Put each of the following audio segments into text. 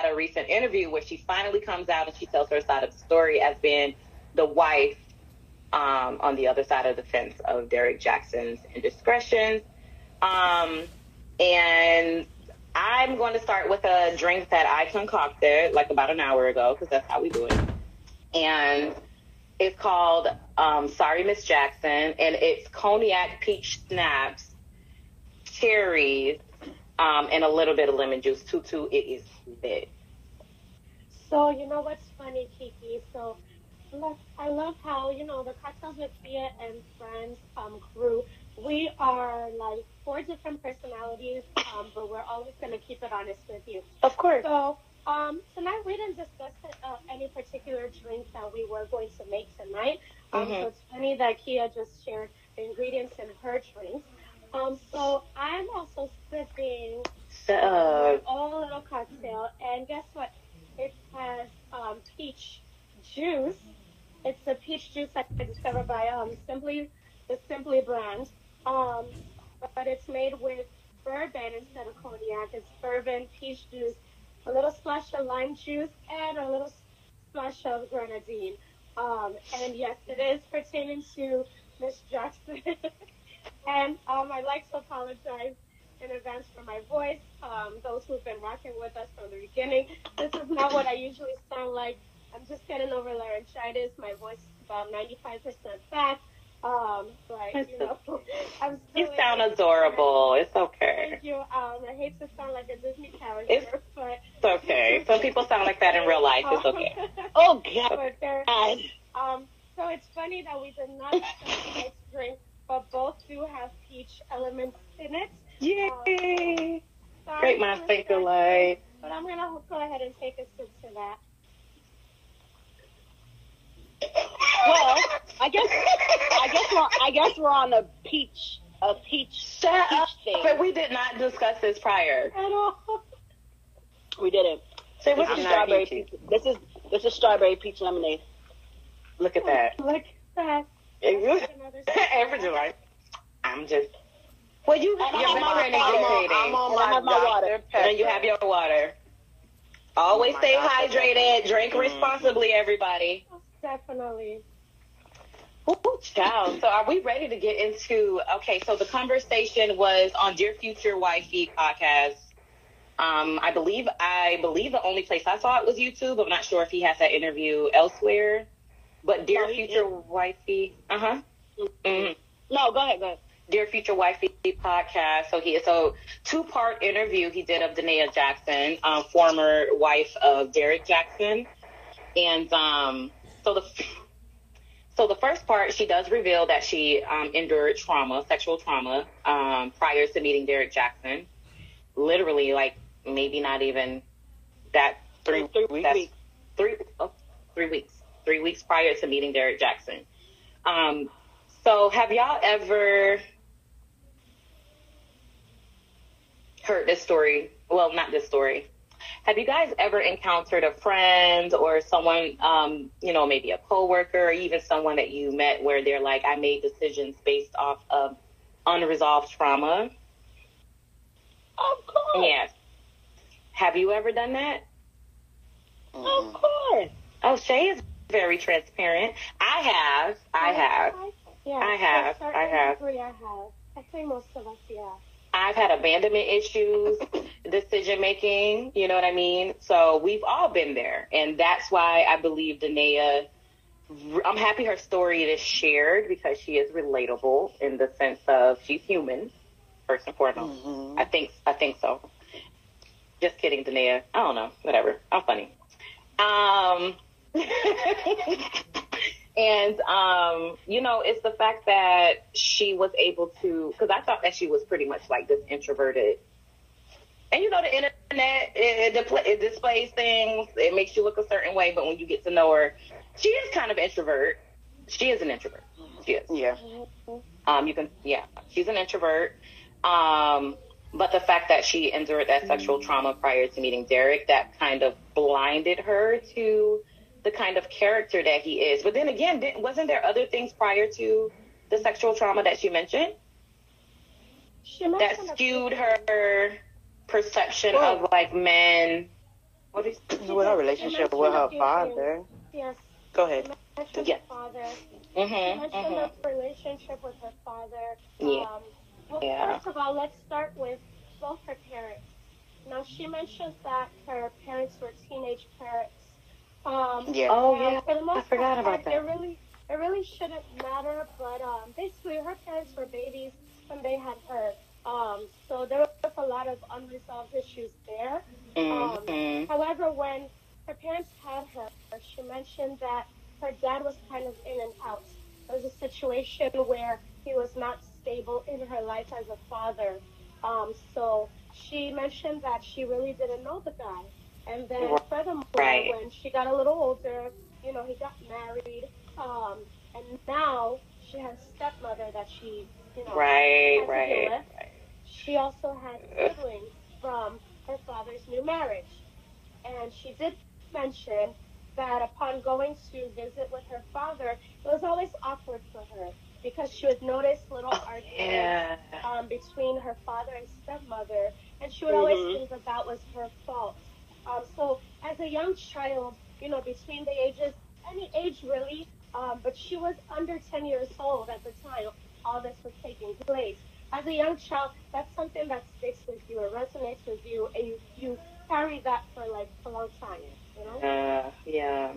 a recent interview where she finally comes out and she tells her side of the story as being the wife on the other side of the fence of Derrick Jaxn's indiscretions. And I'm going to start with a drink that I concocted like about an hour ago, because that's how we do it. And it's called Sorry Miss Jackson, and it's cognac peach schnapps, cherries, and a little bit of lemon juice. Tutu, it is lit. So, you know what's funny, Kiki? So, look, I love how, the Cocktails with Kia and Friends crew, we are like 4 different personalities, but we're always going to keep it honest with you. Of course. So, tonight we didn't discuss any particular drink that we were going to make tonight. So it's funny that Kia just shared the ingredients in her drinks. So I'm also sipping my own little cocktail, and guess what? It has peach juice. It's a peach juice that I discovered by the Simply brand. But it's made with bourbon instead of cognac. It's bourbon, peach juice, a little splash of lime juice, and a little splash of grenadine. And yes, it is pertaining to Miss Jackson. And I'd like to apologize in advance for my voice. Those who've been rocking with us from the beginning, this is not what I usually sound like. I'm just getting over laryngitis. My voice is about 95% back. But, I'm still... You sound adorable. It's okay. Thank you. I hate to sound like a Disney character, but... It's okay. Some people sound like that in real life. It's okay. Oh, God. But so it's funny that we did not discuss the next drink, but both do have peach elements in it. Yay! Great minds think alike. But I'm going to go ahead and take a sip to that. Well, I guess we're on a peach thing. But we did not discuss this prior. At all. We didn't. So this is strawberry peach. This is strawberry peach lemonade. Look at that. Look at that. Everything right. I'm just. Well, you're already meditating. I'm on my water. And you have your water. Always stay hydrated. Drink responsibly, everybody. Definitely. Ooh, child. So are we ready to get into, okay, so the conversation was on Dear Future Wifey podcast. I believe the only place I saw it was YouTube. I'm not sure if he has that interview elsewhere. But Dear Future Wifey, No, go ahead. Dear Future Wifey podcast. So 2-part interview he did of Danae Jackson, former wife of Derrick Jaxn. And so the first part, she does reveal that she endured sexual trauma, prior to meeting Derrick Jaxn. Literally, like, maybe not even that 3 weeks. 3 weeks. 3 weeks prior to meeting Derrick Jaxn. So have y'all ever heard this story? Well, not this story. Have you guys ever encountered a friend or someone, maybe a coworker or even someone that you met where they're like, I made decisions based off of unresolved trauma? Of course. Yes. Have you ever done that? Of course. Oh, Shay is very transparent. I have. Yeah, I have. I think most of us, yeah. I've had abandonment issues, decision making, you know what I mean? So we've all been there. And that's why I believe Danae, I'm happy her story is shared because she is relatable in the sense of she's human, first and foremost. Mm-hmm. I think so. Just kidding, Danae. I don't know. Whatever. I'm funny. And, it's the fact that she was able to, because I thought that she was pretty much like this introverted. And, the internet, it displays things. It makes you look a certain way. But when you get to know her, she is kind of introvert. She is an introvert. She is. Yeah. She's an introvert. But the fact that she endured that sexual trauma prior to meeting Derrick, that kind of blinded her to the kind of character that he is. But then again, wasn't there other things prior to the sexual trauma that she mentioned that skewed her perception of like men? with her relationship with her father. Yes. Go ahead. She mentioned Yeah. her father. She mentioned her relationship with her father. Yeah. First of all, let's start with both her parents. Now, she mentions that her parents were teenage parents. For the most I forgot about that. It really shouldn't matter, but basically, her parents were babies when they had her. So there was a lot of unresolved issues there. However, when her parents had her, she mentioned that her dad was kind of in and out. There was a situation where he was not stable in her life as a father. So she mentioned that she really didn't know the guy. And then furthermore, when she got a little older, he got married. And now she has a stepmother that she, has to deal with. She also had siblings from her father's new marriage. And she did mention that upon going to visit with her father, it was always awkward for her because she would notice little arguments between her father and stepmother, and she would always think that was her fault. So as a young child, between the ages, any age really, but she was under 10 years old at the time all this was taking place. As a young child, that's something that sticks with you, it resonates with you, and you carry that for like a long time, Yeah.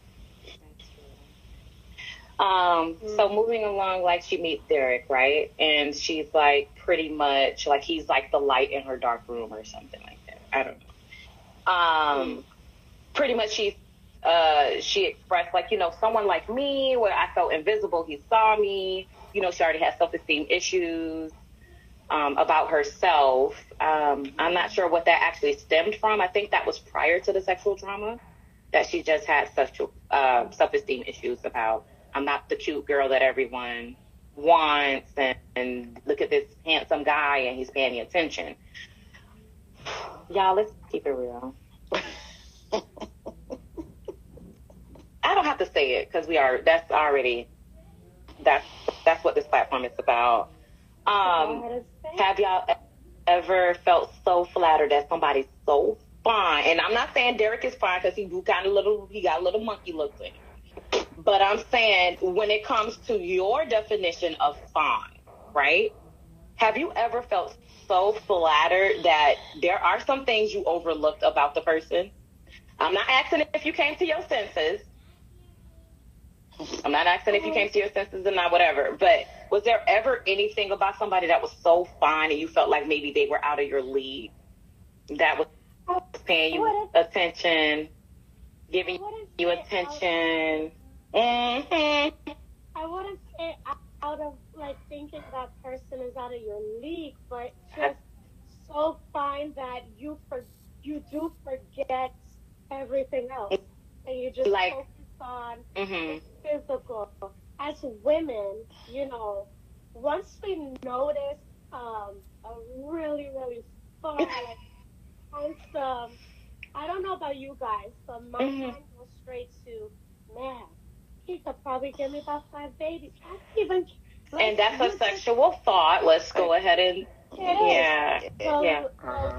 So moving along, like she meets Derek, right? And she's like pretty much like he's like the light in her dark room or something like that. I don't know. Pretty much she expressed like, someone like me where I felt invisible, he saw me, she already had self-esteem issues about herself. I'm not sure what that actually stemmed from. I think that was prior to the sexual trauma that she just had such self-esteem issues about. I'm not the cute girl that everyone wants, and look at this handsome guy and he's paying me attention. Y'all, let's keep it real. I don't have to say it because that's what this platform is about. Have y'all ever felt so flattered that somebody's so fine? And I'm not saying Derek is fine because he got a little monkey look to him. But I'm saying when it comes to your definition of fine, right? Have you ever felt so flattered that there are some things you overlooked about the person? I'm not asking if you came to your senses. I'm not asking if you came to your senses or not, whatever. But was there ever anything about somebody that was so fine and you felt like maybe they were out of your league, that was paying you attention, giving you attention? I wouldn't say out of like thinking that person is out of your league, but just so fine that you do forget everything else, and you just focus on the physical. As women, once we notice a really, really fun, handsome, I don't know about you guys, but my mind goes straight to, man, he could probably give me about 5 babies. And that's a sexual thought. Let's go ahead and the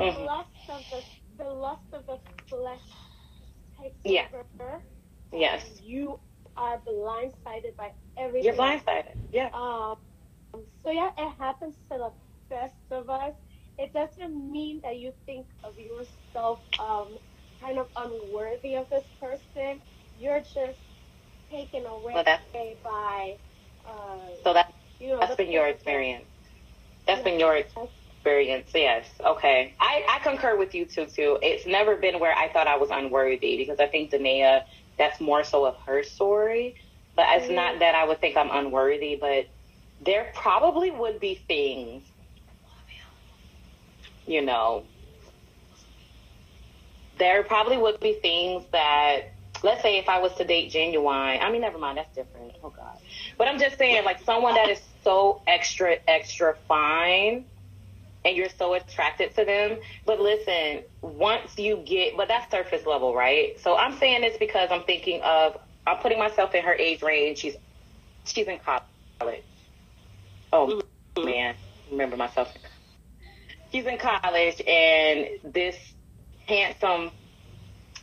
lust of the flesh takes over. Yes. You are blindsided by everything. You're blindsided. Yeah. So yeah, it happens to the best of us. It doesn't mean that you think of yourself kind of unworthy of this person. You're just taken away by. So that's been your experience. That's been your experience. Yes. Okay. I concur with you too. It's never been where I thought I was unworthy, because I think Danae, that's more so of her story. But it's not that I would think I'm unworthy, but there probably would be things, there probably would be things that, let's say if I was to date Genuine, I mean, never mind, that's different. Oh God. But I'm just saying, like, someone that is so extra, extra fine and you're so attracted to them. But listen, once you get, but that's surface level, right? So I'm saying this because I'm thinking of, I'm putting myself in her age range. She's in college. Oh, man. Remember myself. She's in college, and this handsome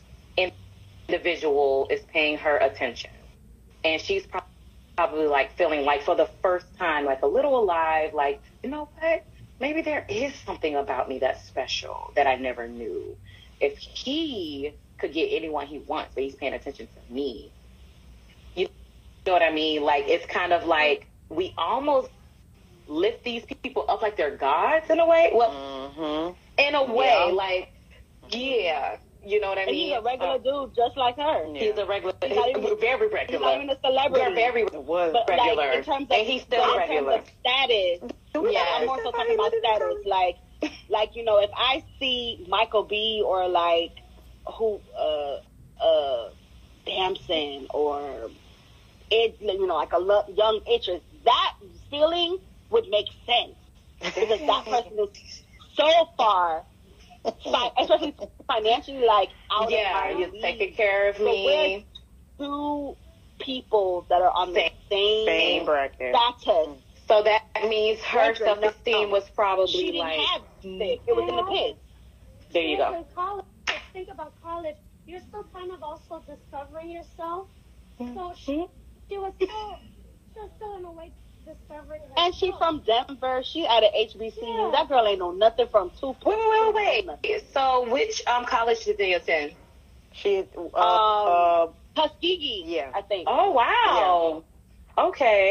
individual is paying her attention. And she's probably like feeling like for the first time, like a little alive, like, you know what? Maybe there is something about me that's special that I never knew. If he could get anyone he wants, but he's paying attention to me. You know what I mean? Like, it's kind of like we almost lift these people up like they're gods in a way. Well, in a way, like, yeah. You know what I mean? He's a regular dude just like her. Yeah. He's a regular, very regular. He's not even a celebrity. We're very regular. Like, in terms of, and he's still regular. In terms of status, I'm more so talking about status. Like, you know, if I see Michael B. or like Damson or it, you know, like a young Idris, that feeling would make sense because that person is so far, especially financially, like out of my you're taking care of me. So we're two people that are on the same bracket. Status. So that means her self-esteem was probably she didn't like have sick. It was in the pits. There you go. In college, think about college. You're still kind of also discovering yourself. So she was still in a way discovering herself. And she from Denver. She at an HBCU. Yeah. That girl ain't know nothing from two. Wait. So which college did they attend? She Tuskegee. Yeah, I think. Oh wow. Yeah.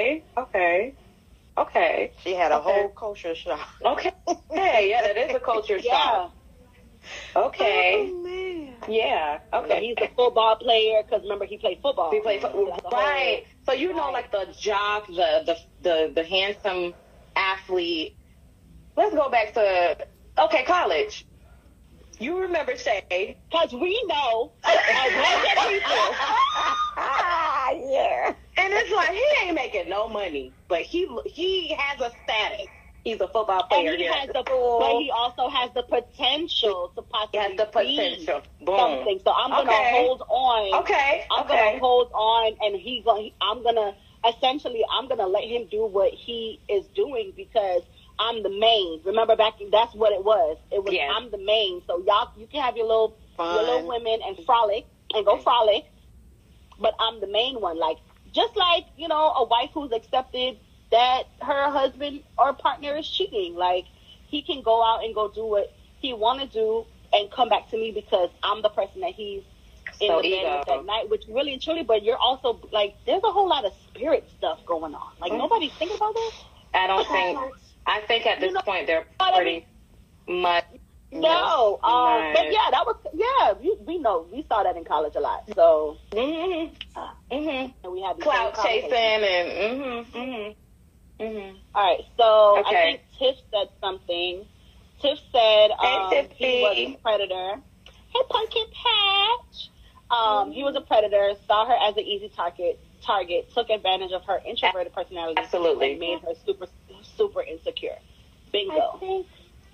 Okay. She had a whole culture shock. Okay. Hey, yeah, that is a culture shock. Okay. Oh, man. Yeah. Okay. So he's a football player because remember he played football. He played football. Right. So you know, like the jock, the handsome athlete. Let's go back to college. You remember Shay? Because we know as people. Yeah. And it's like he ain't making no money, but he has a status. He's a football player. And but he also has the potential to possibly be something. So I'm gonna hold on. I'm gonna hold on, and I'm gonna let him do what he is doing because I'm the main. Remember that's what it was. It was I'm the main. So y'all, you can have your little women and frolic and go frolic, but I'm the main one. Like just like you know a wife who's accepted that her husband or partner is cheating. Like he can go out and go do what he want to do and come back to me because I'm the person that he's in the bed with that night. Which really and truly, but you're also like there's a whole lot of spirit stuff going on. Like nobody's thinking about this. I think at this point they're pretty much. No, but yeah, that was we know we saw that in college a lot. So and we had clout chasing and All right, so I think Tiff said something. Tiff said he was a predator. Hey, Pumpkin Patch. He was a predator. Saw her as an easy target. Took advantage of her introverted personality. Absolutely, and made her super insecure. Bingo. I think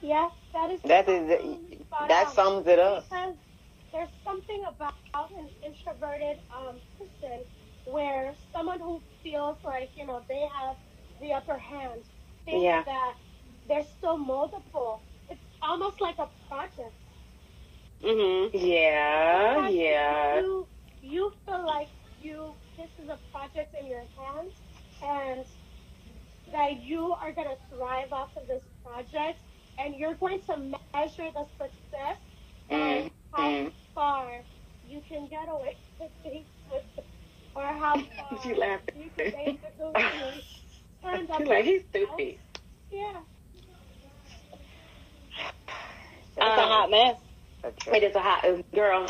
that sums it up. Because there's something about an introverted person where someone who feels like you know they have the upper hand thinks that they're still moldable. It's almost like a project. Yeah. You feel like this is a project in your hands, and that you are going to thrive off of this project, and you're going to measure the success and how far you can get away with things or how far you laughing. You can basically turn up. Like he's stupid. Yeah. It's a hot mess. It is a hot girl.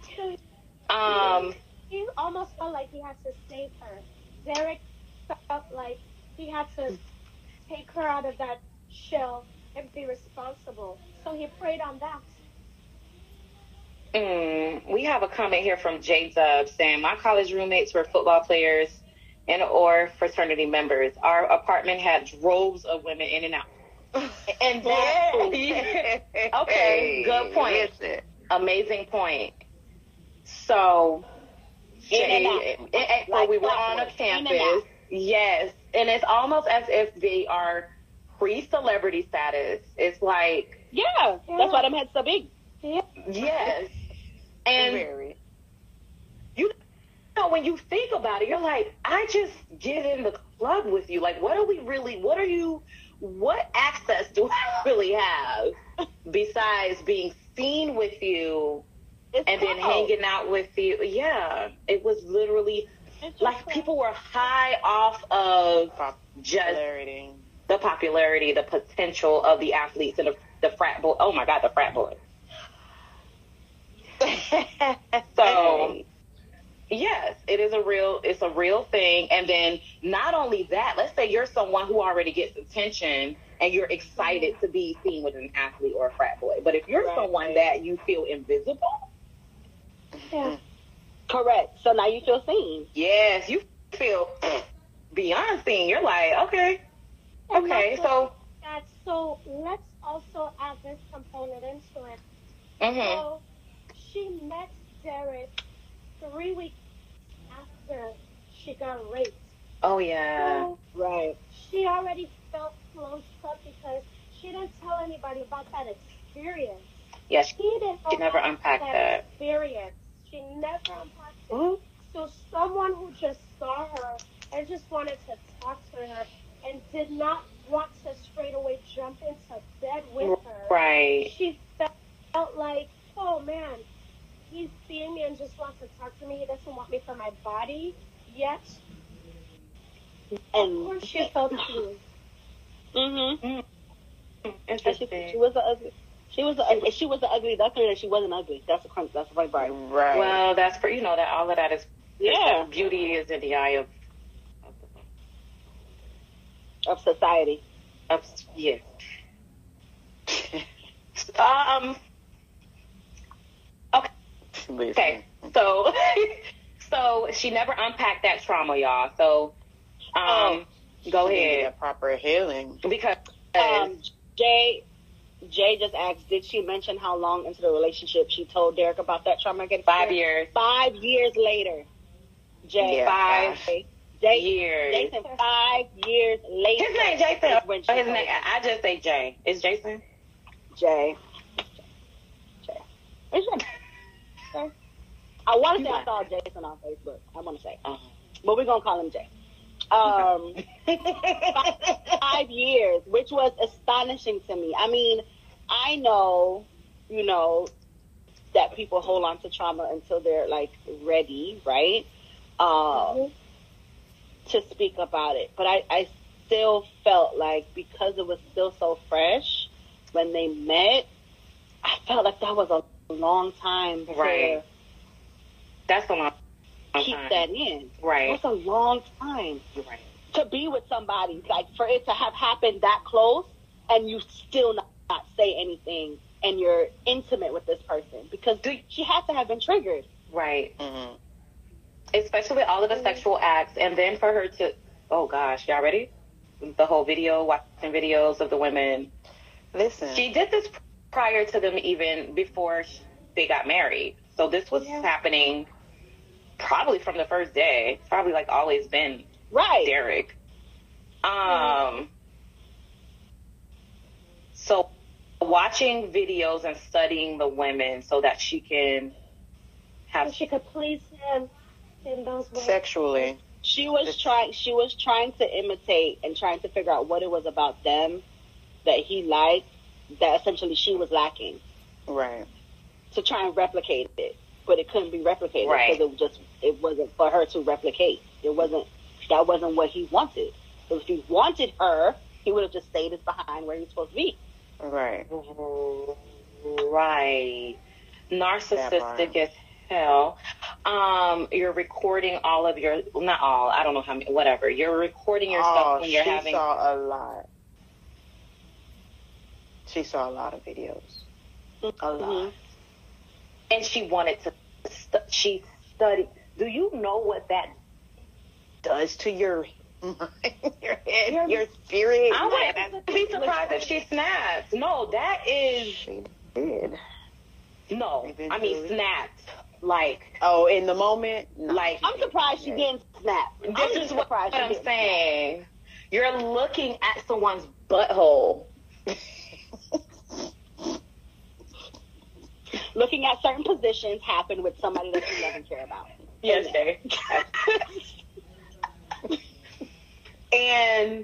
He almost felt like he had to save her. Derek felt like he had to take her out of that shell and be responsible. So he preyed on that. We have a comment here from J Dub saying, my college roommates were football players and or fraternity members. Our apartment had droves of women in and out. And that, okay, good point. Amazing point. So, we were on a campus. Yes. And it's almost as if they are pre-celebrity status. It's like... Yeah. That's why them heads so big. Yes. And when you think about it, you're like, I just get in the club with you. Like, what access do I really have besides being seen with you and then hanging out with you? Yeah, it was literally like people were high off of popularity. The popularity, the potential of the athletes and the frat boy. Oh my God, the frat boy. So, yes, it's a real thing. And then not only that, let's say you're someone who already gets attention and you're excited to be seen with an athlete or a frat boy. But if you're someone that you feel invisible. Yeah. Correct. So now you feel seen. Yes, you feel beyond seen. You're like, okay. So let's also add this component into it. Mm-hmm. So she met Derek 3 weeks after she got raped. Oh, yeah. So right. She already felt closed up because she didn't tell anybody about that experience. Yeah, she never unpacked that experience. She never unpacked it. Mm-hmm. So someone who just saw her and just wanted to talk to her and did not want to straight away jump into bed with her. Right. She felt like, oh man, he's seeing me and just wants to talk to me. He doesn't want me for my body yet. And of course she felt seen. Mm-hmm. Interesting. She was the ugly. She was the ugly duckling, and she wasn't ugly. That's the funny part. Right. Well, that's for that all of that is. Yeah. Beauty is in the eye of society. Yes. Okay. So she never unpacked that trauma, y'all. So go ahead. A proper healing. Because Jay just asked, did she mention how long into the relationship she told Derek about that trauma again? 5 years. 5 years later. Jay. Yeah, 5 years. Jason, 5 years later. His name Jason. His name, I just say Jay. Is Jason? Jay. It's Jay. Okay. I want to say I saw Jason on Facebook. I want to say. But we're going to call him Jay. 5 years, which was astonishing to me. I mean, I know, that people hold on to trauma until they're like ready, right? To speak about it. But I still felt like because it was still so fresh when they met, I felt like that was a long time to That's a long keep that in. Right. That's a long time. Right. To be with somebody, like for it to have happened that close and you still not say anything and you're intimate with this person because she had to have been triggered. Right. Mm-hmm. Especially with all of the sexual acts. And then for her to, oh gosh, y'all ready? The whole video, watching videos of the women. Listen. She did this prior to them even before they got married. So this was happening probably from the first day. It's probably like always been Derek. So watching videos and studying the women so that she can have... So she could please him in those ways. Sexually. She was trying to imitate and trying to figure out what it was about them that he liked that essentially she was lacking. Right. To try and replicate it. But it couldn't be replicated because it wasn't for her to replicate. That wasn't what he wanted. So if he wanted her, he would have just stayed behind where he was supposed to be. Right. Right. Narcissistic as hell. You're recording all of your, not all, I don't know how many, whatever. You're recording yourself when you're having. She saw a lot. She saw a lot of videos. A lot. And she wanted to, she studied. Do you know what that does to your mind, your head, your spirit? I wouldn't be surprised if she snaps. No, that is. She did. No, eventually. I mean snapped. Like. Oh, in the moment? No. Like. I'm surprised she didn't snap. This is what I'm saying. You're looking at someone's butthole. Looking at certain positions happen with somebody that you love and care about. Yes, Jay. And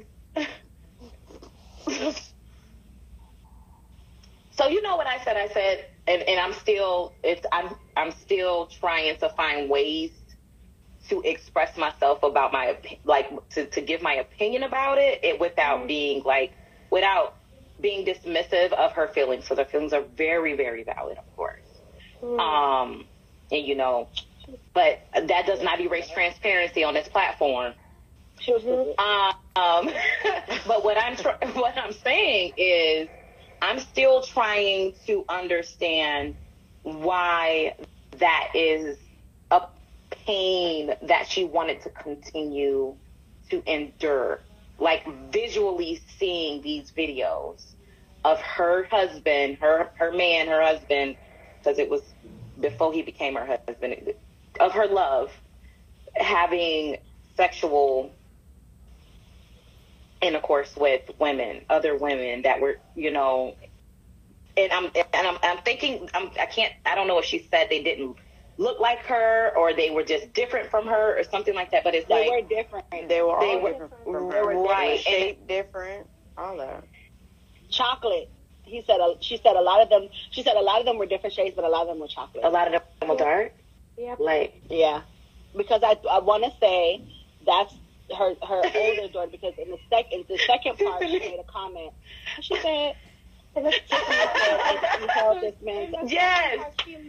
so you know what I said? I said, and I'm still trying to find ways to express myself about to give my opinion about it without being dismissive of her feelings. So the feelings are very, very valid, of course. And you know, but that does not erase transparency on this platform. But what I'm saying is, I'm still trying to understand why that is a pain that she wanted to continue to endure. Like visually seeing these videos of her husband, her husband, because it was before he became her husband, of her love, having sexual intercourse with other women that were, you know, and I'm thinking, I don't know if she said they didn't look like her or they were just different from her or something like that, but it's they were different. They were all different from her. They were right. Shape different, all that. Chocolate. She said a lot of them were different shades, but a lot of them were chocolate. A lot of them were dark? Yep. Yeah. Because I want to say that's her older daughter, because in the second part she made a comment. She said, yes.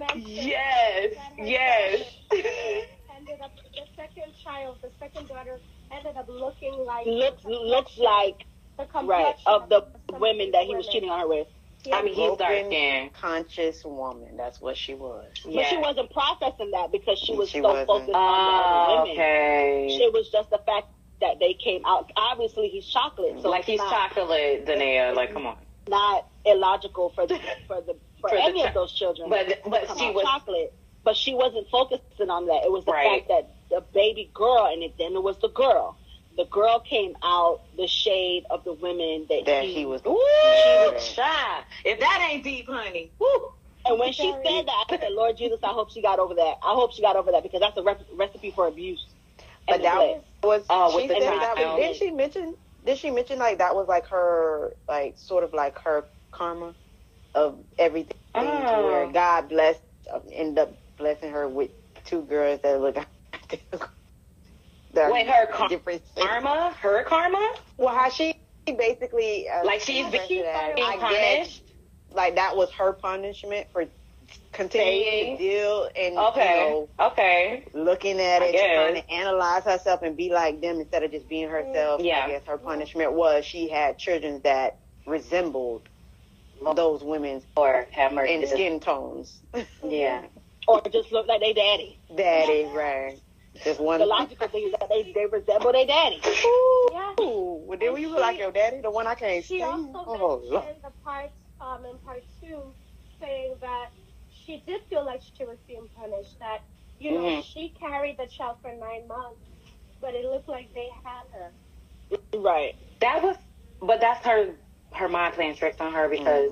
Ended up the second daughter ended up looking like looks like of the women that he was cheating on her with. Yeah. I mean, he's dark-skinned, conscious woman. That's what she was. Yeah. But she wasn't processing that because she was so focused on the other women. Okay. It was just the fact that they came out. Obviously, he's chocolate. So like he's chocolate, Danae. Like, come on. Not illogical for any of those children. But she was chocolate. But she wasn't focusing on that. It was the fact that the baby girl, and then it was the girl. The girl came out the shade of the women that he was. Ooh, she was shy. If that ain't deep, honey. Woo. And when she said that, I said, Lord Jesus, I hope she got over that. I hope she got over that, because that's a recipe for abuse. But that was she said that. Did she mention like that was like her, like sort of like her karma of everything, to where God ended up blessing her with two girls that look identical. Wait, her karma? Her karma? Well, how she basically like she's being punished. Like that was her punishment for continuing to deal and looking at it, trying to analyze herself and be like them instead of just being herself. Yeah. I guess her punishment was she had children that resembled those women's or have in skin tones. Yeah. Or just look like they daddy. Daddy, right. Just one. The logical thing is that they resemble their daddy. Ooh. Yeah. Well, then you look like your daddy, the one I can't see. She also mentioned the part in part 2 saying that she did feel like she was being punished. That she carried the child for 9 months, but it looked like they had her. Right. But that's her mind playing tricks on her because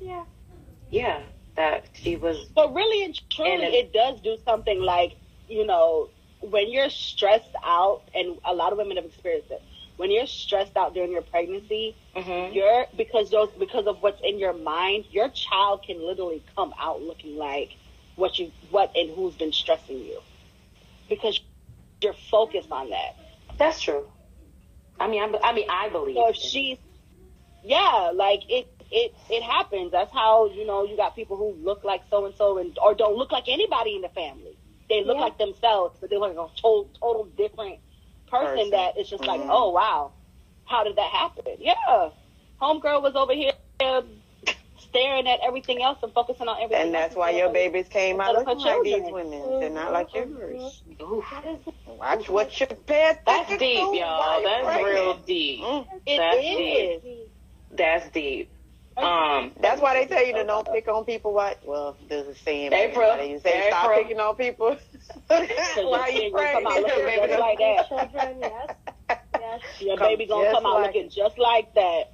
that she was. But really and truly, it does do something like, you know, when you're stressed out, and a lot of women have experienced it. When you're stressed out during your pregnancy, because of what's in your mind, your child can literally come out looking like what and who's been stressing you, because you're focused on that. That's true. I mean, I believe. So if she's, like it happens. That's how, you know, you got people who look like so and so or don't look like anybody in the family. They look like themselves, but they look like a total different person that is just like, oh, wow, how did that happen? Yeah. Homegirl was over here staring at everything else and focusing on everything. And that's why your babies came out looking like these women. They're not like yours. Watch what you pay attention. That's deep, y'all. That's real deep. It is. That's deep. That's why they tell you to don't pick on people. Well, there's a saying. April. You say stop picking on people. Why are you praying? Just like that. Children, yes. Your baby gonna come out looking just like that.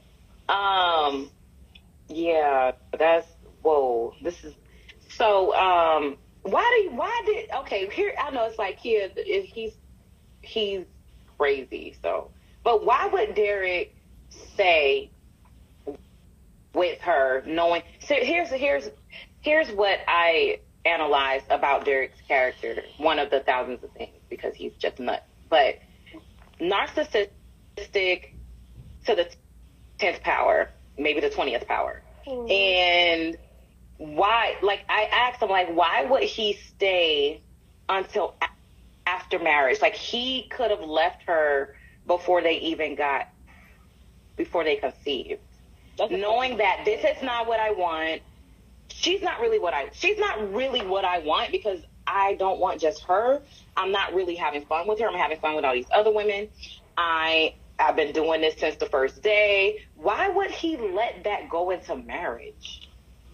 Yeah, that's whoa. This is so. here, I know it's like he's crazy, so, but why would Derek stay with her knowing, so here's what I analyzed about Derek's character, one of the thousands of things, because he's just nuts, but narcissistic to the 10th power, maybe the 20th power. And why, like, I asked him, like, why would he stay until after marriage? Like, he could have left her before they conceived. Knowing that this is not what I want. She's not really what I want, because I don't want just her. I'm not really having fun with her. I'm having fun with all these other women. I've been doing this since the first day. Why would he let that go into marriage?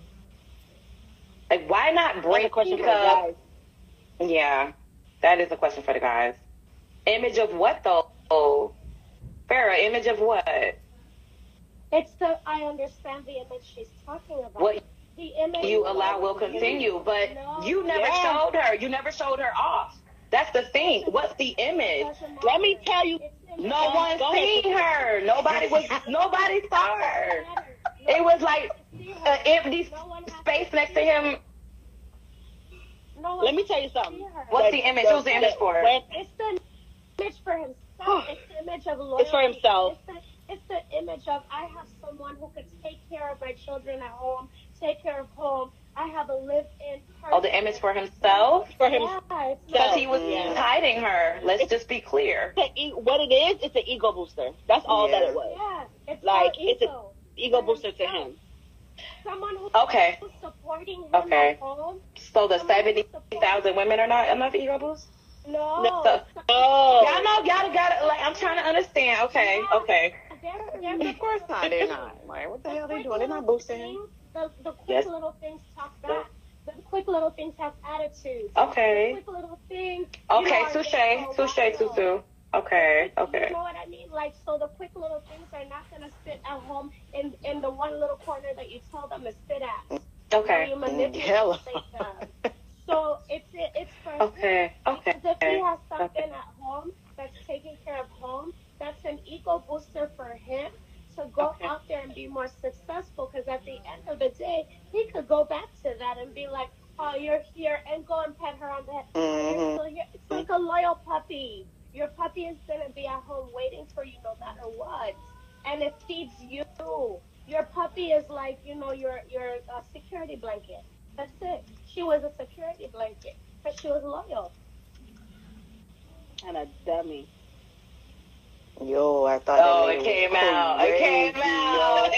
Like, why not break? That's a question for the guys. Yeah, that is a question for the guys. Image of what, though? Farrah, image of what? I understand the image she's talking about. What the image you allow will continue, but you never showed her. You never showed her off. That's the thing. What's the image? Let me tell you. No one seen her. Nobody saw her. It was like an empty space next to him. Let me tell you something. What's the image? Who's the image for? It's the image for himself. It's the image of loyalty. It's for himself. It's the image of, I have someone who could take care of my children at home, take care of home. I have a live-in person. Oh, the image for himself? For himself. Because he was hiding her. Let's just be clear. What it is, it's an ego booster. That's all that it was. Yeah, it's like, it's an ego booster to him. Someone who's supporting him at home. So the 70,000 women are not enough ego boost? No. Y'all know, y'all gotta, like, I'm trying to understand. Okay. Of course not. They're not. Like, what the hell are they doing? They're not boosting him. The quick little things talk back. The quick little things have attitude. Okay. The quick little things. Okay, Susu. Okay. You know what I mean? Like, so the quick little things are not going to sit at home in the one little corner that you tell them to sit at. Okay. So you manipulate them. So it's for him. Okay. Because if he has something at home that's taking care of home, that's an ego booster for him to go out there and be more successful, because at the end of the day, he could go back to that and be like, oh, you're here, and go and pet her on the head. You're still here. It's like a loyal puppy. Your puppy is going to be at home waiting for you no matter what. And it feeds you. Your puppy is like, your security blanket. That's it. She was a security blanket, but she was loyal. And a dummy. Yo, I thought it came out. It came out.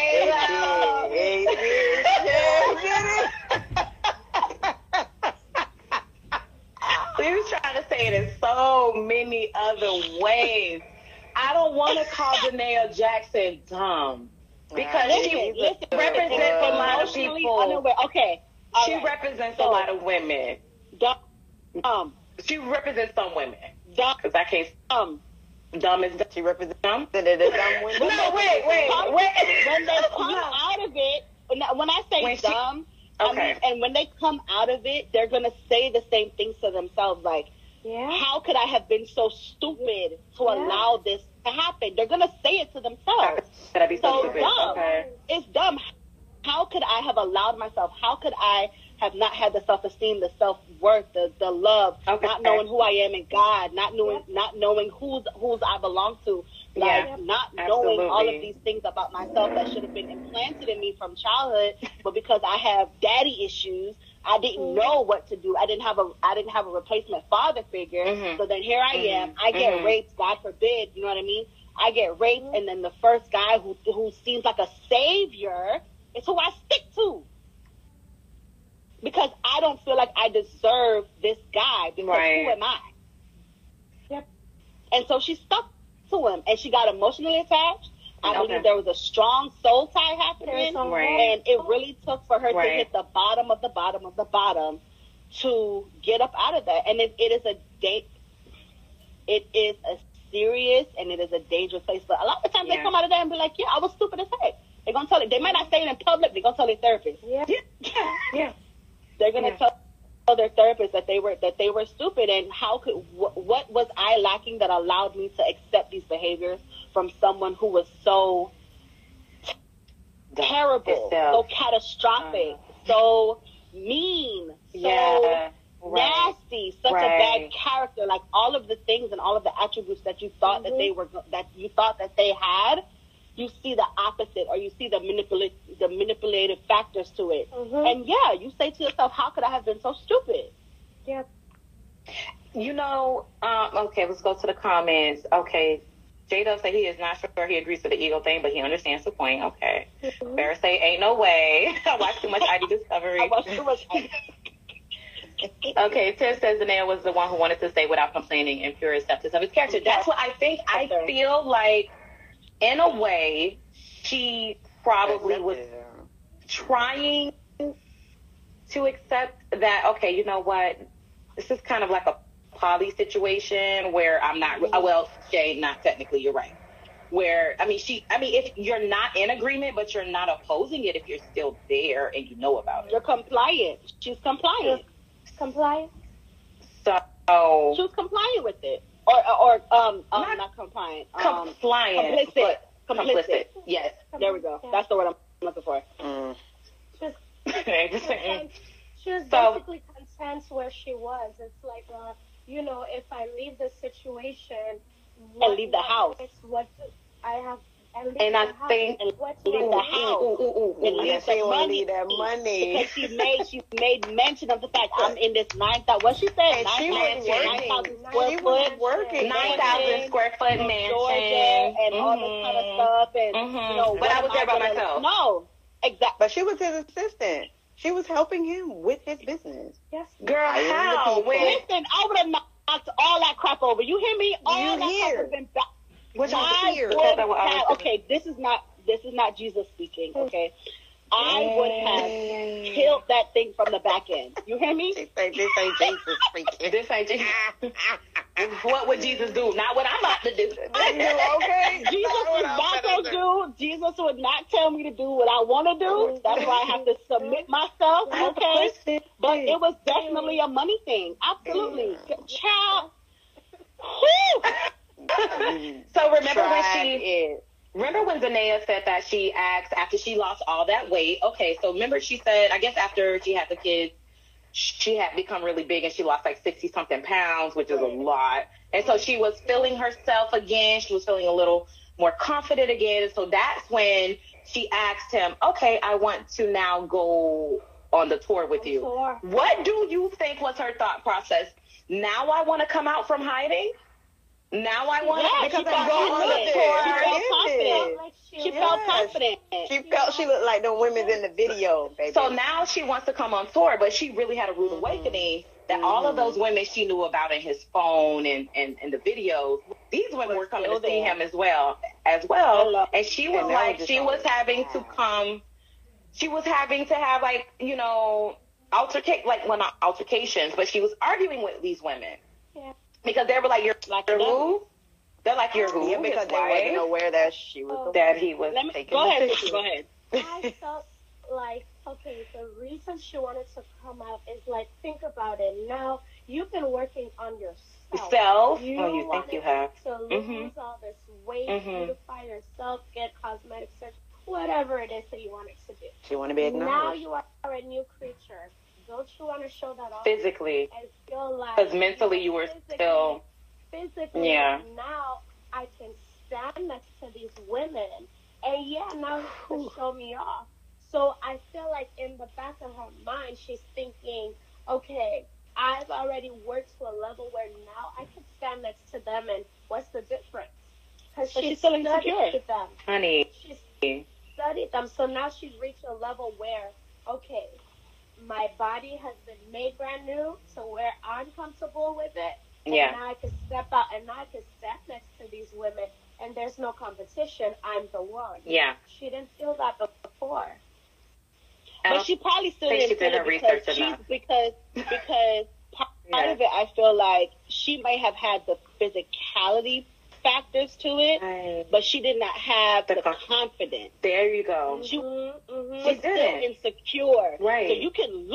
We was trying to say it in so many other ways. I don't want to call Danae Jackson dumb, because she represents a lot of people. Okay. She represents a lot of women. She represents some women. Because I can't. Dumb is dumb. She represents dumb. Then it is dumb women. No, wait. When they come out of it, when I say dumb, I mean, and when they come out of it, they're gonna say the same things to themselves, like, how could I have been so stupid to allow this to happen? They're gonna say it to themselves. Could I be so stupid? Dumb. Okay. It's dumb. How could I have allowed myself? How could I have not had the self-esteem, the self-worth, the love, not knowing who I am in God, not knowing whose I belong to, not knowing all of these things about myself that should have been implanted in me from childhood, but because I have daddy issues, I didn't know what to do. I didn't have a replacement father figure. So then here I am. I get raped, God forbid, you know what I mean? I get raped, and then the first guy who seems like a savior is who I stick to. Because I don't feel like I deserve this guy, because who am I? Yep. And so she stuck to him, and she got emotionally attached. I believe there was a strong soul tie happening, and it really took for her to hit the bottom of the bottom of the bottom to get up out of that. And it is a serious and it is a dangerous place. But a lot of times they come out of there and be like, I was stupid as heck. They're going to tell it. They might not say it in public. They're going to tell their therapist. Yeah. They're going to tell their therapist that they were stupid, and how could what was I lacking that allowed me to accept these behaviors from someone who was so terrible, so catastrophic, so mean, so nasty, such a bad character, like all of the things and all of the attributes that you thought that they had, you see the opposite, or you see the manipulative factors to it. And you say to yourself, how could I have been so stupid? Yeah. You know, okay, let's go to the comments. Okay, J-Dub say he is not sure he agrees with the ego thing, but he understands the point. Okay. Farrah say, ain't no way. I watched too much ID Discovery. I watched too much ID. Okay, Tim says Danae was the one who wanted to stay without complaining and pure acceptance of his character. That's what I think. I feel like, in a way, she probably was trying to accept that, okay, you know what, this is kind of like a poly situation where I'm not, well, Jay, not technically, you're right. Where, if you're not in agreement, but you're not opposing it, if you're still there and you know about it. You're compliant. She's compliant. Compliant? So. She was compliant with it. Or not compliant. Compliant. Complicit. Yes. There we go. That's the word I'm looking for. She was basically content where she was. It's like, if I leave the situation and leave the house, what I have. And I think leave the house and leave that money because she made mention of the fact I'm in this 9,000. What she said? 9,000 square foot mansion, Georgia, and all this kind of stuff. And but I was there by myself. No, exactly. But she was his assistant. She was helping him with his business. Yes, girl. How? Listen, I would have knocked all that crap over. You hear me? All that crap would have been back. Okay, this is not Jesus speaking, okay? I would have killed that thing from the back end. You hear me? This ain't Jesus speaking. This ain't Jesus. What would Jesus do? Not what I'm about to do. Okay? Jesus would not tell me to do what I want to do. That's why I have to submit myself, okay? But it was definitely a money thing. Absolutely. Child. So remember when Danae said that she asked after she lost all that weight? Okay, so remember she said, I guess after she had the kids, she had become really big and she lost like 60 something pounds, which is a lot. And so she was feeling herself again. She was feeling a little more confident again. And so that's when she asked him, okay, I want to now go on the tour with you. What do you think was her thought process? Now I want to come out from hiding? Now I want to, because I'm going on the tour. She felt confident. She looked like the women in the video, baby. So now she wants to come on tour, but she really had a rude awakening that all of those women she knew about in his phone and the videos, these women were coming to see him as well. And she was like, she was having to have like, altercations, but she was arguing with these women. Yeah. Because they were like, you're who? They're like, you're who? Yeah, because they wasn't aware that she was that he was taking Go ahead. I felt like, okay, the reason she wanted to come out is like, think about it. Now, you've been working on yourself. You think you have. To lose all this weight, beautify yourself, get cosmetic surgery, whatever it is that you wanted to do. She want to be acknowledged. Now you are a new creature. Don't you want to show that off? Physically. And feel like... Because mentally you were still... Physically, now I can stand next to these women. And now he's going to show me off. So I feel like in the back of her mind, she's thinking, okay, I've already worked to a level where now I can stand next to them, and what's the difference? Because she's still insecure. Them. Honey. She's studied them. So now she's reached a level where, okay, my body has been made brand new to where I'm comfortable with it. And now I can step out and now I can stand next to these women and there's no competition. I'm the one. Yeah. She didn't feel that before. But she probably still didn't feel it because part of it, I feel like she may have had the physicality factors to it, but she did not have the confidence. There you go. She was still insecure. Right. So you can look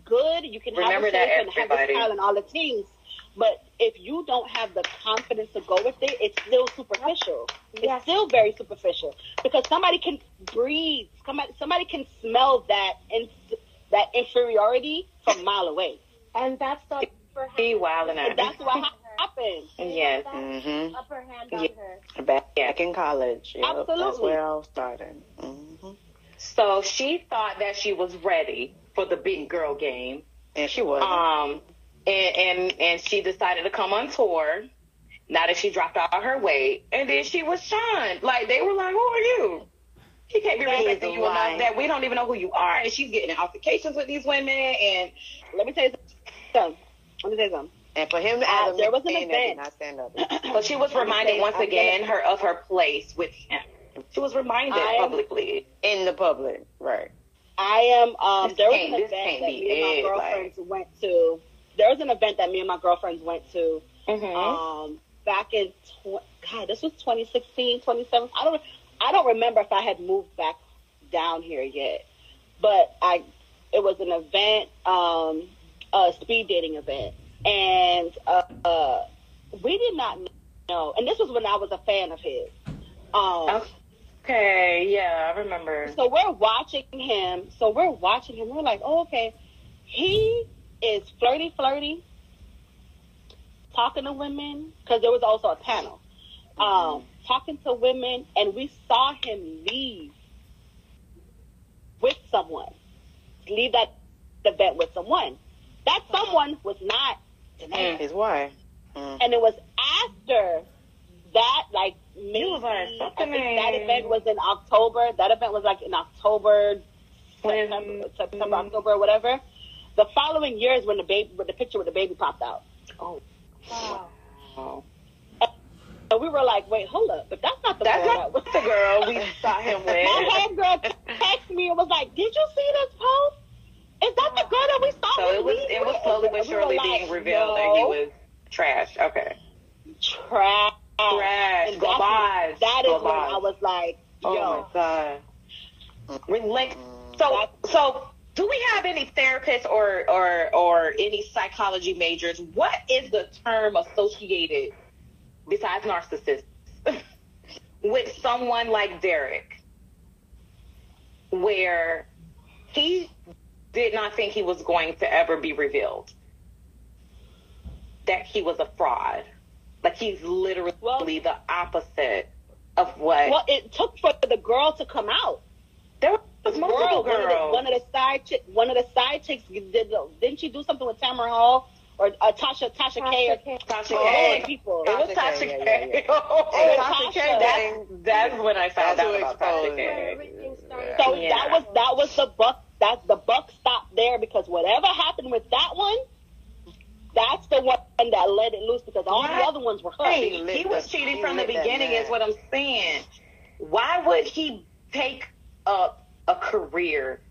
good. You can have a shape and have the style and all the things. But if you don't have the confidence to go with it, it's still superficial. Yes. It's still very superficial because somebody can breathe. Somebody can smell that inferiority from a mile away. And that's the upper hand. That's what happens. Yes. Upper hand on her. Back in college. Yep, absolutely. That's where I was starting. Mm-hmm. So she thought that she was ready for the big girl game. And she was. And she decided to come on tour now that she dropped all her weight. And then she was shunned. Like, they were like, who are you? She can't be respecting you enough that we don't even know who you are. And she's getting in altercations with these women. And let me tell you something. And for him to there was an event. Not stand up. So she was reminded once again of her place with him. She was reminded publicly. In the public, right. I am, there was an event that me and my girlfriends went to. There was an event that me and my girlfriends went to back in, this was 2016, 2017. I don't remember if I had moved back down here yet, but it was an event, a speed dating event, and we did not know, and this was when I was a fan of his. Okay, yeah, I remember. So we're watching him. We're like, oh, okay, he is flirty, talking to women, because there was also a panel, talking to women, and we saw him leave that event with someone. That someone was not his wife. And it was after that, like, maybe, I think that event was in October. That event was like in October, September, October, whatever. The following year is when the picture with the baby popped out. Oh, wow. And we were like, wait, hold up. But that's not the girl we saw him with. My homegirl texted me and was like, did you see this post? Is that the girl that we saw? So it was slowly but surely being revealed that he was trash. Okay. Trash. And that is when I was like, yo. Oh, my God. So do we have any therapists or any psychology majors? What is the term associated, besides narcissist, with someone like Derek, where he did not think he was going to ever be revealed, that he was a fraud? Like, he's literally the opposite of what... Well, it took for the girl to come out. There was multiple girls. One of the side chicks, didn't she do something with Tamara Hall? Or Tasha K? Tasha K. People. It was Tasha K. Tasha K. That's when I found out about Tasha K. So that was the buck. The buck stopped there, because whatever happened with that one, that's the one that let it loose, because all the other ones were hurt. He was cheating from the beginning, is what I'm saying. Why would he take up a career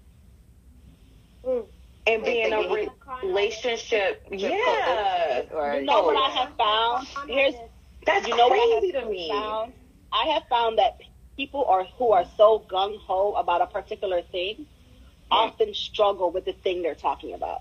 and be in a relationship? Yeah. You know what I have found? That's crazy to me. I have found that people who are so gung-ho about a particular thing often struggle with the thing they're talking about.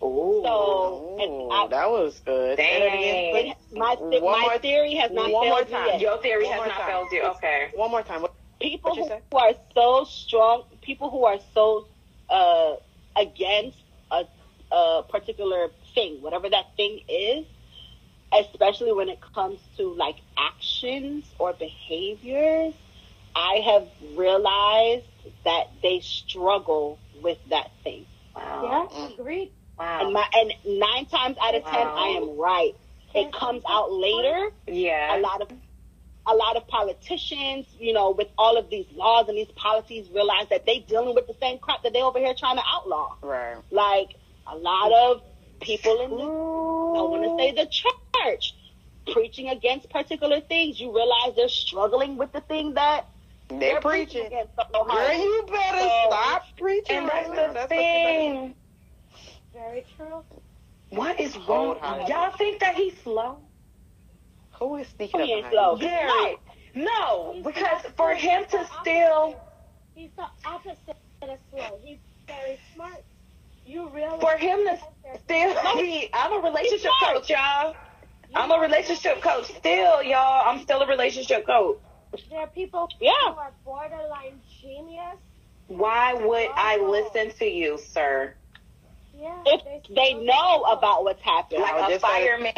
Oh, that was good. Dang. My theory has not failed you yet. Your theory has not failed you. Okay. One more time. People who are so strong, people who are so against a particular thing, whatever that thing is, especially when it comes to like actions or behaviors, I have realized that they struggle with that thing. Wow. Yeah, agreed. Wow. And 9 times out of 10, I am right. It comes out later. Yeah. A lot of politicians, with all of these laws and these policies, realize that they dealing with the same crap that they over here trying to outlaw. Right. Like a lot of people in I want to say the church preaching against particular things. You realize they're struggling with the thing that they're preaching against. Girl, you better stop preaching. And that's the thing. Very true. What is wrong? Y'all think that he's slow? Who is speaking of him? Slow. Gary. No, because for him to still... He's the opposite of slow. He's very smart. You realize for him to still be, I'm a relationship coach, y'all. I'm a relationship coach still, y'all. I'm still a relationship coach. There are people who are borderline genius. Why would I listen to you, sir? Yeah, if they know about what's happened. Like a fireman.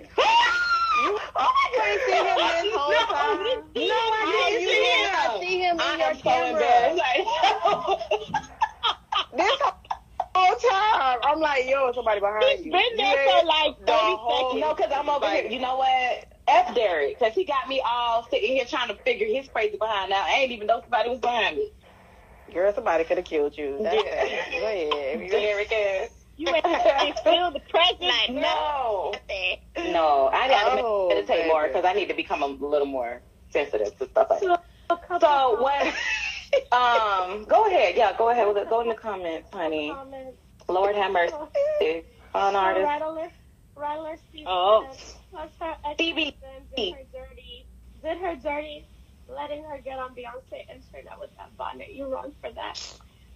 Oh, you ain't seen him this whole time? No, I didn't see him. I see him in your camera. This whole time, I'm like, yo, somebody behind you. He's been there for like 30 seconds. No, because I'm over here. You know what? F Derek, because he got me all sitting here trying to figure his crazy behind out. I ain't even know somebody was behind me. Girl, somebody could have killed you. Go ahead. Derek ass. You ain't feel the presence. No, I got to meditate more because I need to become a little more sensitive to stuff like that. So what? Go ahead. Yeah, go ahead. Go in the comments, honey. Lord have mercy. On artist. Rattler Stevie did her dirty, letting her get on Beyonce internet with that bonnet. You're wrong for that.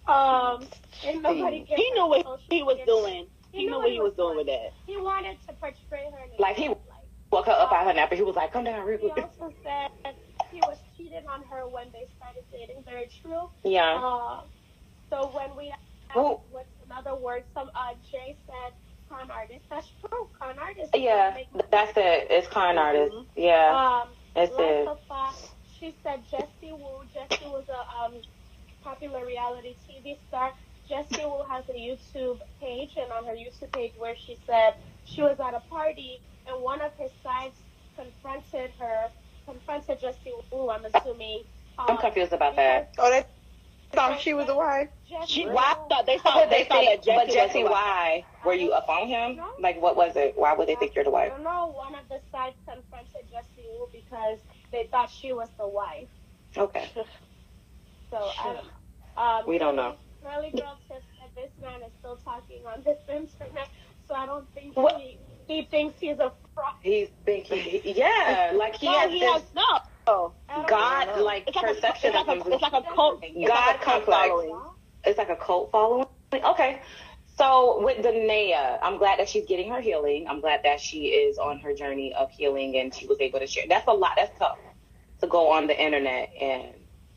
And nobody he knew what he was doing. He knew what he was doing with that. He wanted to portray her like he woke her up out her nap, and he was like, "Come down, real quick." He also said he was cheating on her when they started dating. Very true. Yeah. So when we asked what's another word, Jay said con artist. That's true. Con artist. Yeah, that's it. It's con artist. Mm-hmm. Yeah. That's it. She said Jessie Woo. Jessie was a popular reality TV star. Jessie Woo has a YouTube page, and on her YouTube page where she said she was at a party and one of his sides confronted Jessie Woo, I'm assuming. I'm confused about that. Oh, they thought she was a wife? Why they thought but Jessie, why? Were you up on him? No. Like, what was it? Why would they think you're the wife? I don't know. One of the sides confronted Jessie Woo because they thought she was the wife. Okay. So, I don't know. We don't know. Girly Girl says that this man is still talking on this internet, so I don't think he thinks he's a fraud. He's thinking, like he has no. God, like perception. It's like a cult. God complex. It's like a cult following. Okay. So with Danae, I'm glad that she's getting her healing. I'm glad that she is on her journey of healing and she was able to share. That's a lot. That's tough to go on the internet and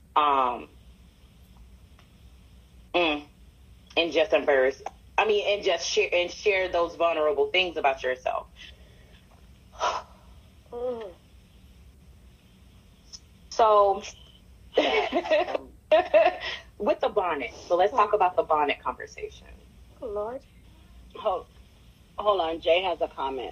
and just embarrass. I mean, and just share those vulnerable things about yourself. So, with the bonnet. So let's talk about the bonnet conversation. Oh, Lord. Hold on. Jay has a comment.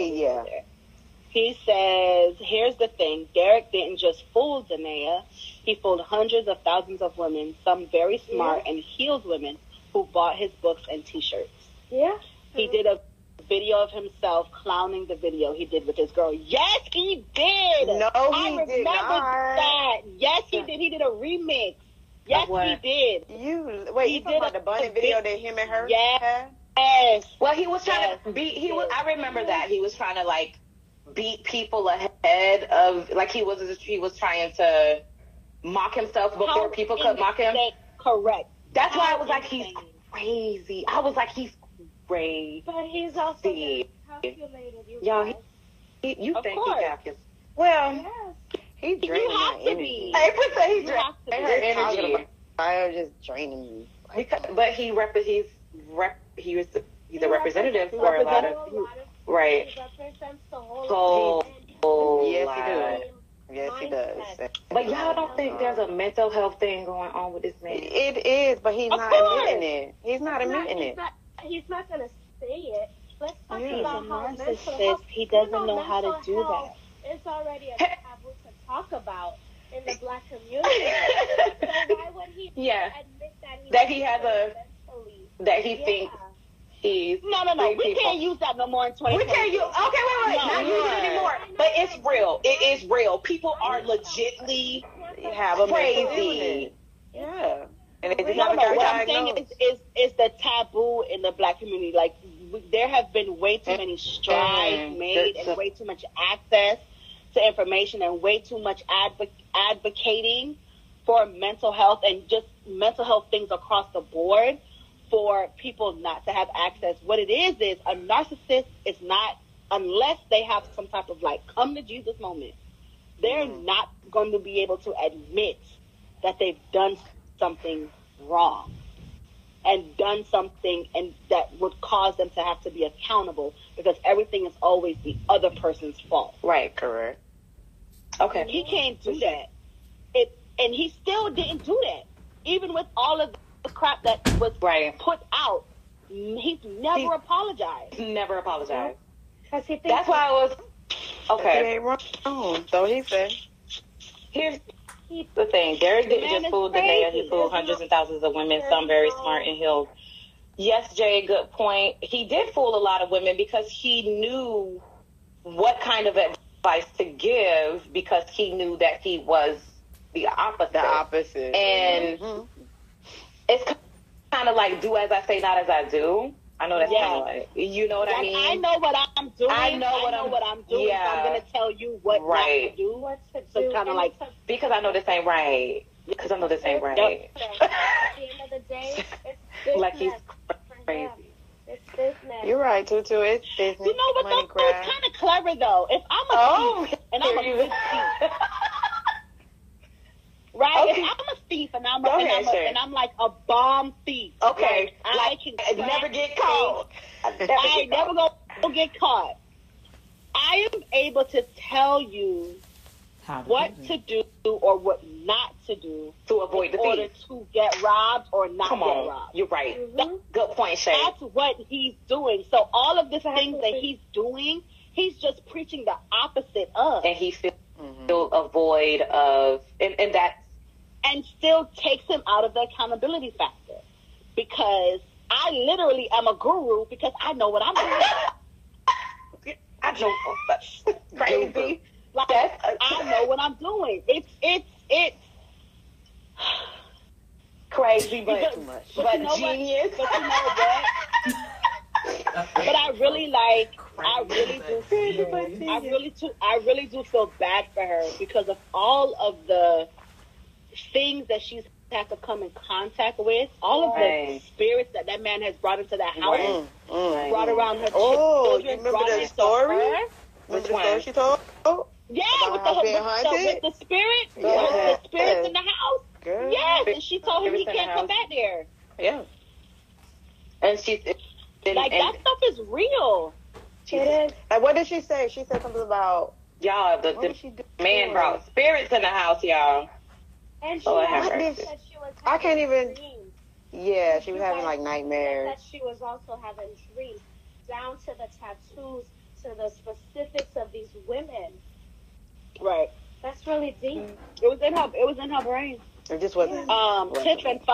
He says, here's the thing. Derek didn't just fool Danae. He fooled hundreds of thousands of women, some very smart and healed women who bought his books and T-shirts. Yeah. He did a video of himself clowning the video he did with his girl. Yes, he did. No, I remember that. Yes, he did. He did a remix. Yes, he did. You talking about the bunny video that him and her? Yes. Well, he was trying to beat. I remember that he was trying to like beat people ahead of. Like he was trying to mock himself before people could mock him. Correct. That's why I was like, he's crazy. I was like, he's crazy. But he's also very calculated. You think he's calculated? Well, yes. He's draining my energy. April said he's draining her energy. I'm just draining me. But he's a representative for a lot of right. He represents the whole Yes, he does. But y'all don't think there's a mental health thing going on with this man? It is, but he's not admitting it. He's not admitting it. He's not going to say it. Let's talk about how mental health. He doesn't know how to do that. It's already a taboo to talk about in the Black community. So why would he admit that he has thinks he's No. We can't use that no more in 2020. We can't use. Okay, wait. Not use it anymore. But it's real. It is real. People are legitly crazy. Yeah. And they just what I'm saying is the taboo in the Black community. Like there have been way too many strides made and way too much access to information and way too much advocating for mental health and just mental health things across the board for people not to have access. What it is a narcissist is not, unless they have some type of like come to Jesus moment, they're not going to be able to admit that they've done something wrong and done something and that would cause them to have to be accountable, because everything is always the other person's fault. Right, correct. Okay. He can't do that. And he still didn't do that. Even with all of the crap that was put out, he never apologized. Never apologized. That's why I was... Okay. He ain't wrong, so he said. Here's the thing. Derek didn't just fool Danae. He fooled hundreds and thousands of women, some very smart, and he'll... Yes, Jay, good point. He did fool a lot of women because he knew what kind of advice to give, because he knew that he was the opposite. The opposite. And it's kind of like do as I say, not as I do. I know that's kind of like, you know what I mean? I know what I'm doing. I know what I'm doing. Yeah. So I'm going to tell you what not to do. What to do. So kind of like... Because I know this ain't right. Because I know this ain't right. At the end of the day, it's business. Like he's crazy. It's business. You're right, Tutu. It's business. You know what, though? It's kind of clever, though. If I'm a thief, and I'm a good thief, right? Okay. If I'm a thief, and I'm like a bomb thief. Okay. Like, I can never get caught. I ain't never gonna get caught. I am able to tell you what to do or what not to do to avoid the order to get robbed or not get robbed. You're right. Good point, Shay. That's what he's doing. So all of the things that he's doing, he's just preaching the opposite of. And he still avoid of, and that. And still takes him out of the accountability factor. Because I literally am a guru because I know what I'm doing. I know that's crazy. Like, I know what I'm doing. It's crazy, but genius. But you know what? But I really do feel bad for her because of all of the things that she's had to come in contact with, all of the spirits that man has brought into that house, brought around her children. You remember the story? Remember the story she told? Yeah, with the spirit, the spirits in the house. Girl. Yes, and she told him he can't come back there. Yeah, and she's like that stuff is real. It is. Like, what did she say? She said something about y'all. The man brought spirits in the house, y'all. And she said she was I can't even. Dreams. Yeah, she was having like nightmares. That she was also having dreams, down to the tattoos, to the specifics of these women. Right. That's really deep. It was in her brain. It just wasn't. Tiff and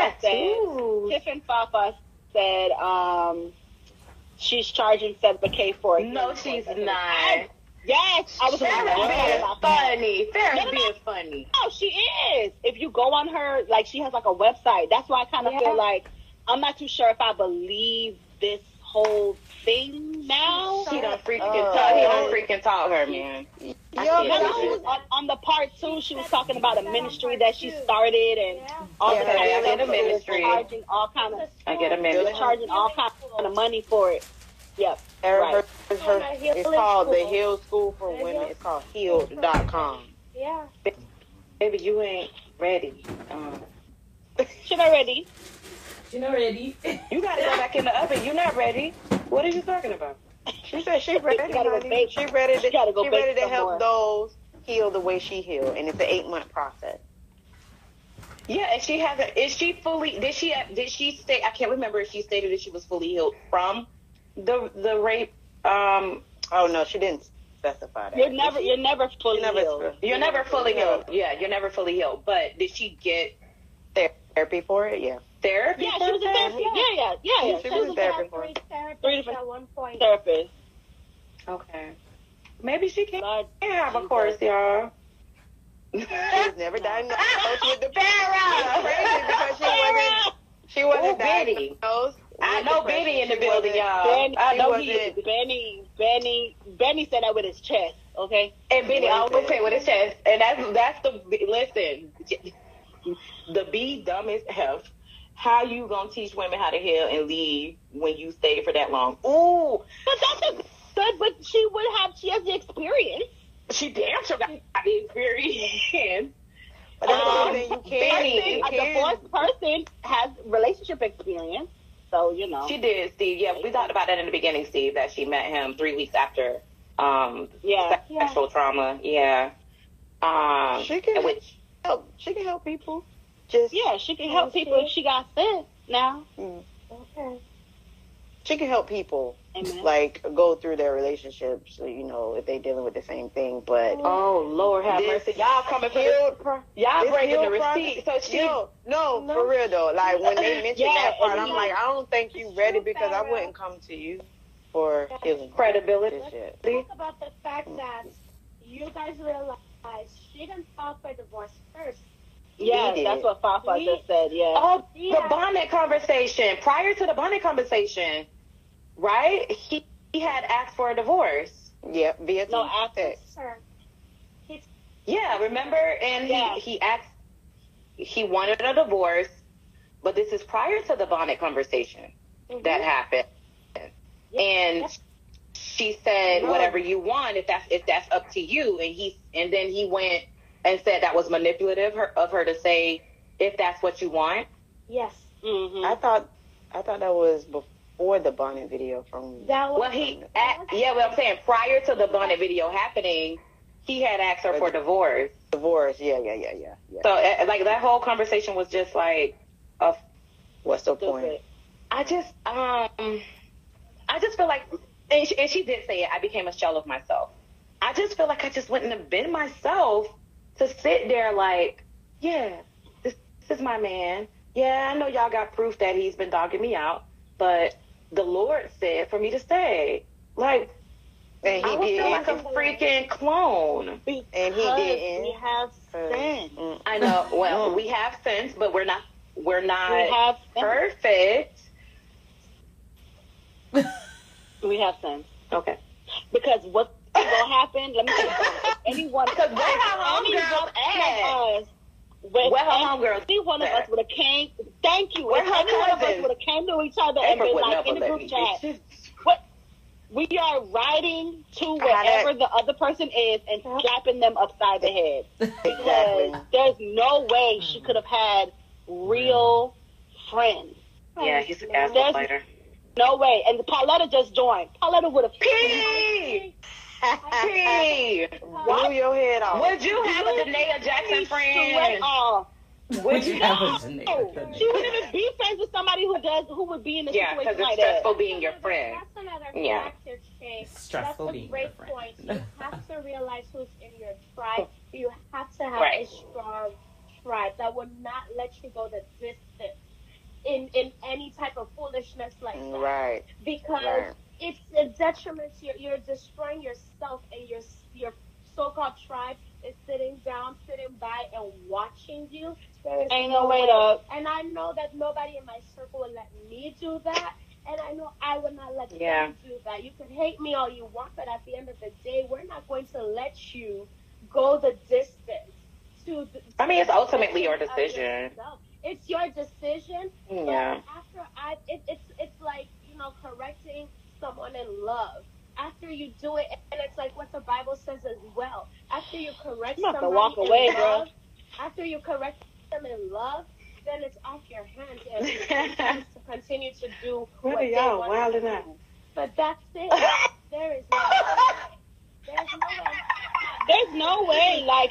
Fafa said she's charging $7K for it. No, she's not. Yes, I was funny. Farrah's being funny. No, she is. If you go on her, like, she has like a website. That's why I kind of feel like I'm not too sure if I believe this whole thing now. He don't freaking talk her, man. On the part 2, she was talking about a ministry that she started and all the I get a ministry. Charging all kind of. I get a ministry. Charging all kind of money for it. Yep. Right. It's called the Heal School for Women. It's called healed.com. Yeah. Baby, you ain't ready. She not ready. She not ready. You gotta go back in the oven. You not ready. What are you talking about? She said she ready. She ready to help those heal the way she healed, and it's an 8-month process. Yeah, and she hasn't. Is she fully? Did she state? I can't remember if she stated that she was fully healed from the rape. Oh no, she didn't specify that. You're never fully healed. You're never fully healed. Yeah, you're never fully healed. But did she get therapy for it? Yeah. Therapy? Yeah, she was in therapy. Yeah. She was in therapy for it. 3 different at one point. Therapists. Okay. Maybe she can't have a course, y'all. She was never diagnosed with the Farrah. Crazy because she wasn't diagnosed. I know Benny in the building, y'all. I know he is. Benny said that with his chest, okay? And Benny always say with his chest. And that's the listen. The B dumb as F. how you gonna teach women how to heal and leave when you stay for that long? Ooh, but that's good. But she has the experience. She damn sure got the experience. But a divorced person has relationship experience, so you know. She did, Steve. Yeah, we talked about that in the beginning, Steve. That she met him 3 weeks after sexual trauma. Yeah. She can help. She can help people. She can help people if she got sent now. Okay. She can help people. Amen. Like go through their relationships, you know, if they dealing with the same thing. But Lord have mercy, y'all coming for y'all breaking the receipt. So no, for real though. Like when they mention that part, I'm like, I don't think you ready because I wouldn't come to you for healing. Credibility. Let's talk about the fact that you guys realize she didn't file for divorce first. Yeah, that's what Fafa just said. Yeah. Oh, the bonnet conversation. Prior to the bonnet conversation. Right? He had asked for a divorce. Yeah, via text. Yeah, remember? And he asked, he wanted a divorce, but this is prior to the bonnet conversation that happened. And she said, whatever you want, if that's up to you. And then he went and said that was manipulative of her to say, if that's what you want. Yes. Mm-hmm. I thought that was before the bonnet video from. Well, I'm saying prior to the bonnet video happening, he had asked her for divorce. Divorce, yeah. So, like, that whole conversation was just like, what's the point? I just feel like, and she did say it, I became a shell of myself. I just feel like I just wouldn't have been myself to sit there like, yeah, this is my man. Yeah, I know y'all got proof that he's been dogging me out, but the Lord said for me to stay. Like, and I would feel like a freaking clone. And he didn't. We have sin. I know. Well, we have sins, but we're not perfect. We have sins. Okay. Because what's going to happen, let me tell you something. Anyone, because where her homegirls at? Where her homegirls? Any one of us would have came. Thank you. Where any one of us would have came to each other and been like in the group chat. We are riding to wherever the other person is and slapping them upside the head. Because there's no way she could have had real friends. Yeah, he's a gaslighter. No way. And Pauletta just joined. Pauletta would have... P! Blow your head off. Would you have a Danae Jackson friend? Would you have a Danae? She wouldn't even be friends with somebody who would be in a situation like that. Yeah, because it's stressful being your friend. That's another factor, Shay. Stressful being your friend. That's a great point. You have to realize who's in your tribe. You have to have a strong tribe that will not let you go the distance in any type of foolishness like that. Right. Because it's a detriment. You're destroying yourself, and your so-called tribe is sitting by and watching you. Ain't no way to. And I know that nobody in my circle will let me do that. And I know I would not let them do that. You can hate me all you want, but at the end of the day, we're not going to let you go the distance. It's ultimately your decision. It's your decision. Yeah. But after it's like, correcting someone in love. After you do it, and it's like what the Bible says as well. After you correct somebody walk away, in love, after you correct them in love, then it's off your hands, and you have to continue to do what they want to do. But that's it. There is no way. There's no way. Like,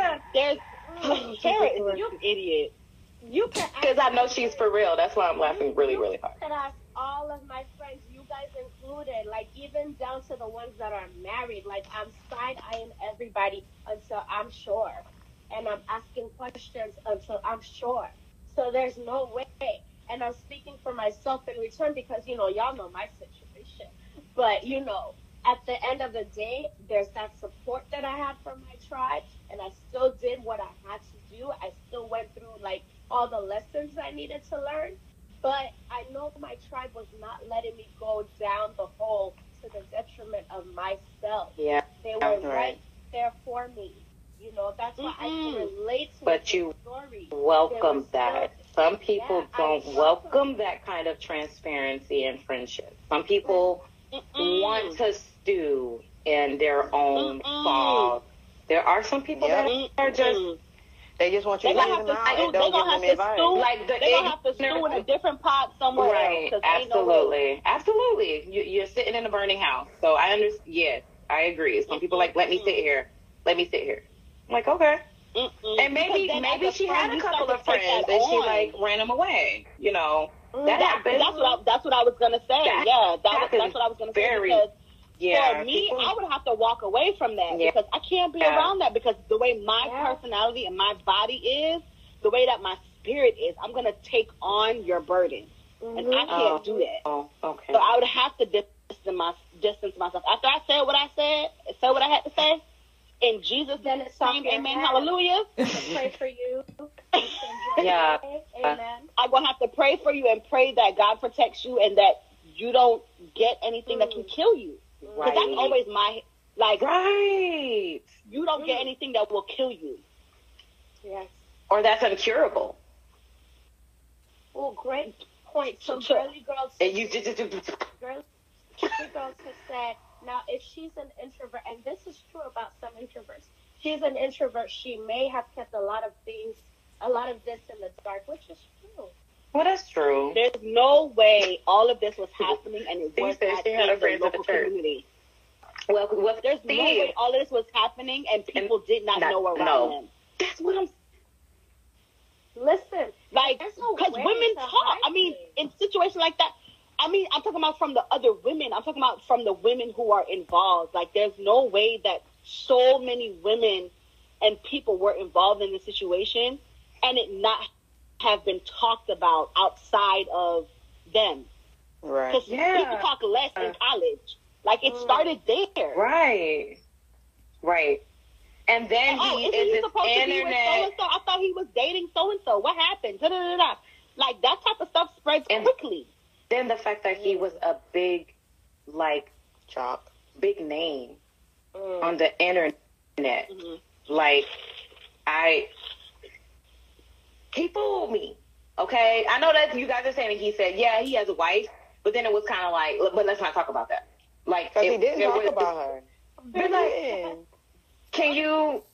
Sarah is an idiot. You can, because I know she's for real. That's why I'm laughing really, really hard. You can ask all of my friends, you guys included, like even down to the ones that are married. Like, I'm side-eyeing everybody until I'm sure, and I'm asking questions until I'm sure. So there's no way. And I'm speaking for myself in return because y'all know my situation. But at the end of the day, there's that support that I had from my tribe, and I still did what I had to do. I still went through all the lessons I needed to learn, but I know my tribe was not letting me go down the hole to the detriment of myself. Yeah, they were right there for me. That's why I can relate to but you story. welcome that. Some people don't welcome that kind of transparency in friendship. Some people want to stew in their own fog. There are some people that are just... They just want you to leave them out and don't give them advice. They're going to have to stew in a different pot somewhere else. Absolutely. Absolutely. You're sitting in a burning house. So I understand. Yes, I agree. Some people like, let me sit here. Let me sit here. I'm like, okay. And maybe she had a couple of friends and she like ran them away. You know, that happens. That's what I was gonna say. That's what I was gonna say. Because for me, I would have to walk away from that because I can't be around that because the way my personality and my body is, the way that my spirit is, I'm gonna take on your burden, and I can't do that. Oh, okay. So I would have to distance myself after I said what I said what I had to say. In Jesus' name, amen, hallelujah. Pray for you. Yeah. Amen. I'm going to have to pray for you and pray that God protects you and that you don't get anything that can kill you. Because that's always you don't get anything that will kill you. Yes. Or that's incurable. Oh, great point. So girly girls... Girly girls have said... Now, if she's an introvert, and this is true about some introverts, she's an introvert, she may have kept a lot of this in the dark, which is true. Well, that's true. There's no way all of this was happening and it was not in the local community. Well, there's no way all of this was happening and people did not know around them. That's what I'm... Listen. Like, because women talk. I mean, in situations like that, I mean, I'm talking about from the other women. I'm talking about from the women who are involved. Like, there's no way that so many women and people were involved in the situation and it not have been talked about outside of them. Right. Because people talk less in college. Like, it started there. Right. Right. And then isn't he supposed to be with so-and-so? I thought he was dating so-and-so. What happened? Da-da-da-da. Like, that type of stuff spreads quickly. Then the fact that he was a big, big name on the internet. Like, he fooled me. Okay? I know that you guys are saying that he said, he has a wife, but then it was kind of like, but let's not talk about that. Like, because he didn't talk about her. But like, can you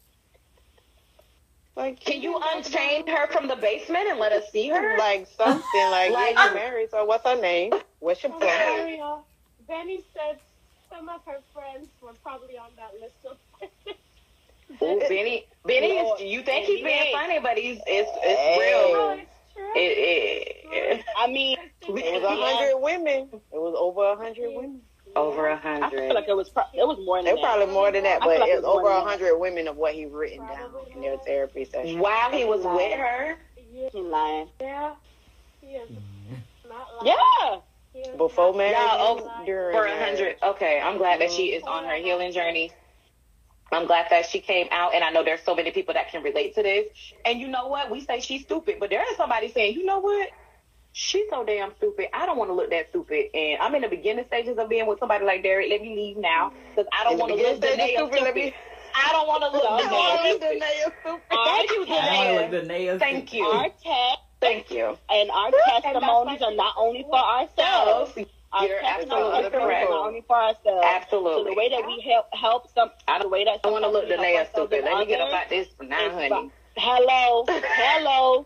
unchain her from the basement and let us see her? Like something, like you're married, so what's her name? What's your plan? Benny said some of her friends were probably on that list of Oh, Benny is, you think he's being funny, but it's real. No, it's true. I mean, it was 100 women. It was over 100 women. Over 100. I feel like it was more than that. It was probably more than that, but it was over 100 women of what he written down in their therapy session. While he was with her? He's lying. Yeah. He is not lying. Yeah. Before marriage? Over 100. Okay, I'm glad that she is on her healing journey. I'm glad that she came out, and I know there's so many people that can relate to this. And you know what? We say she's stupid, but there is somebody saying, you know what? She's so damn stupid. I don't want to look that stupid. And I'm in the beginning stages of being with somebody like Derek. Let me leave now, because I don't want to look Danae stupid. I don't want to look Danae stupid. Thank you, Danae. Thank you. Our test. Thank you. And our testimonies are not only for ourselves. You're absolutely correct. Not only for ourselves. Absolutely. So the way that we help some, the way that I want to look Danae stupid. Let me get about this for now, honey. Hello.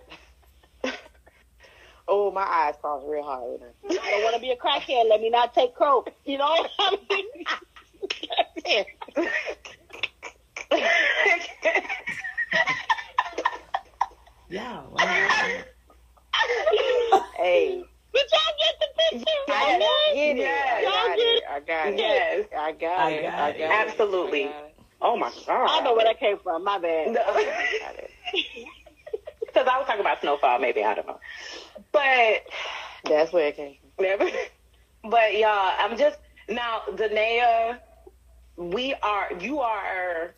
Oh, my eyes crossed real hard. I don't want to be a crackhead. Let me not take coke. You know what I mean? Yeah. Hey. Did y'all get the picture? I got it. Absolutely. Oh, my God. I know where that came from. My bad. Because I was talking about Snowfall, maybe. I don't know. But that's where it came from. But, y'all, I'm just... Now, Danae, you are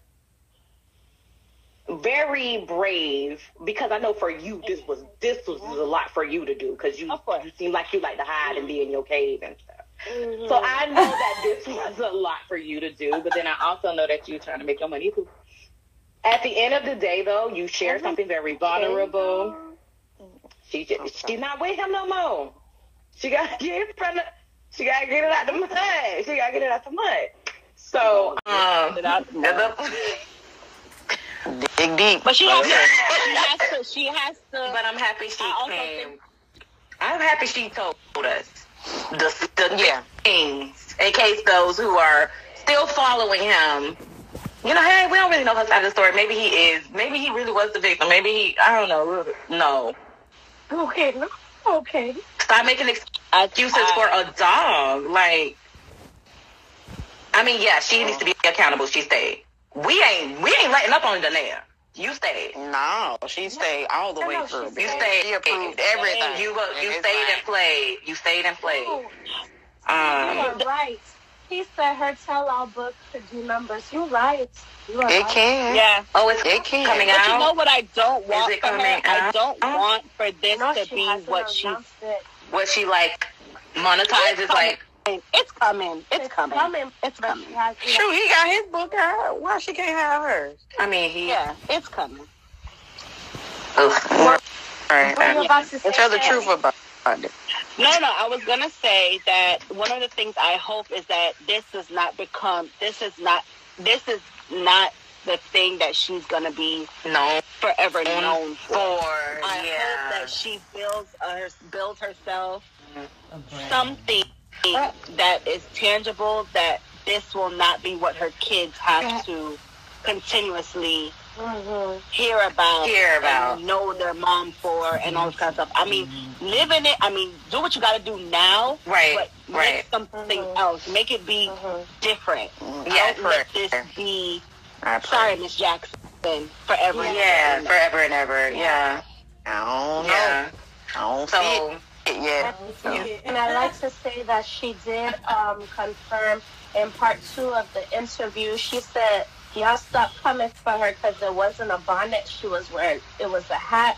very brave, because I know for you this was a lot for you to do, because you seem like you like to hide and be in your cave and stuff. Mm-hmm. So I know that this was a lot for you to do, but then I also know that you're trying to make your money too. At the end of the day, though, you share something very vulnerable. She's not with him no more. She got to get it out the mud. She got to get it out the mud. So, dig deep. But she has to. But I'm happy she came. I'm happy she told us the things in case those who are still following him. Hey, we don't really know her side of the story. Maybe he is. Maybe he really was the victim. Maybe I don't know. No. Okay. Stop making excuses for a dog. Like, she needs to be accountable. She stayed. We ain't letting up on Danae. You stayed. No, she stayed all the way through. You stayed. She approved everything. You stayed and played. You stayed and played. You are right. He said her tell-all book could do numbers. You're right. It can. Yeah. Oh, it can. Coming out? But you know what I don't want Is it for coming her? out? I don't want for this to be what she like monetizes like. It's coming. It's coming. It's coming. Shoot, he got his book out. Why she can't have hers? It's coming. All right. Tell the truth about it. No, I was going to say that one of the things I hope is that this is not the thing that she's going to be forever known for. I hope that she builds herself something that is tangible, that this will not be what her kids have to continuously hear about and know their mom for and all this kind of stuff. Live in it. Do what you got to do now. But make something else. Make it be different. Don't let this be, sorry, Miss Jackson, forever and ever. Forever and ever. Yeah. I don't know. I don't see it yet. And I'd like to say that she did confirm in part 2 of the interview. She said, y'all stopped coming for her because it wasn't a bonnet she was wearing. It was a hat.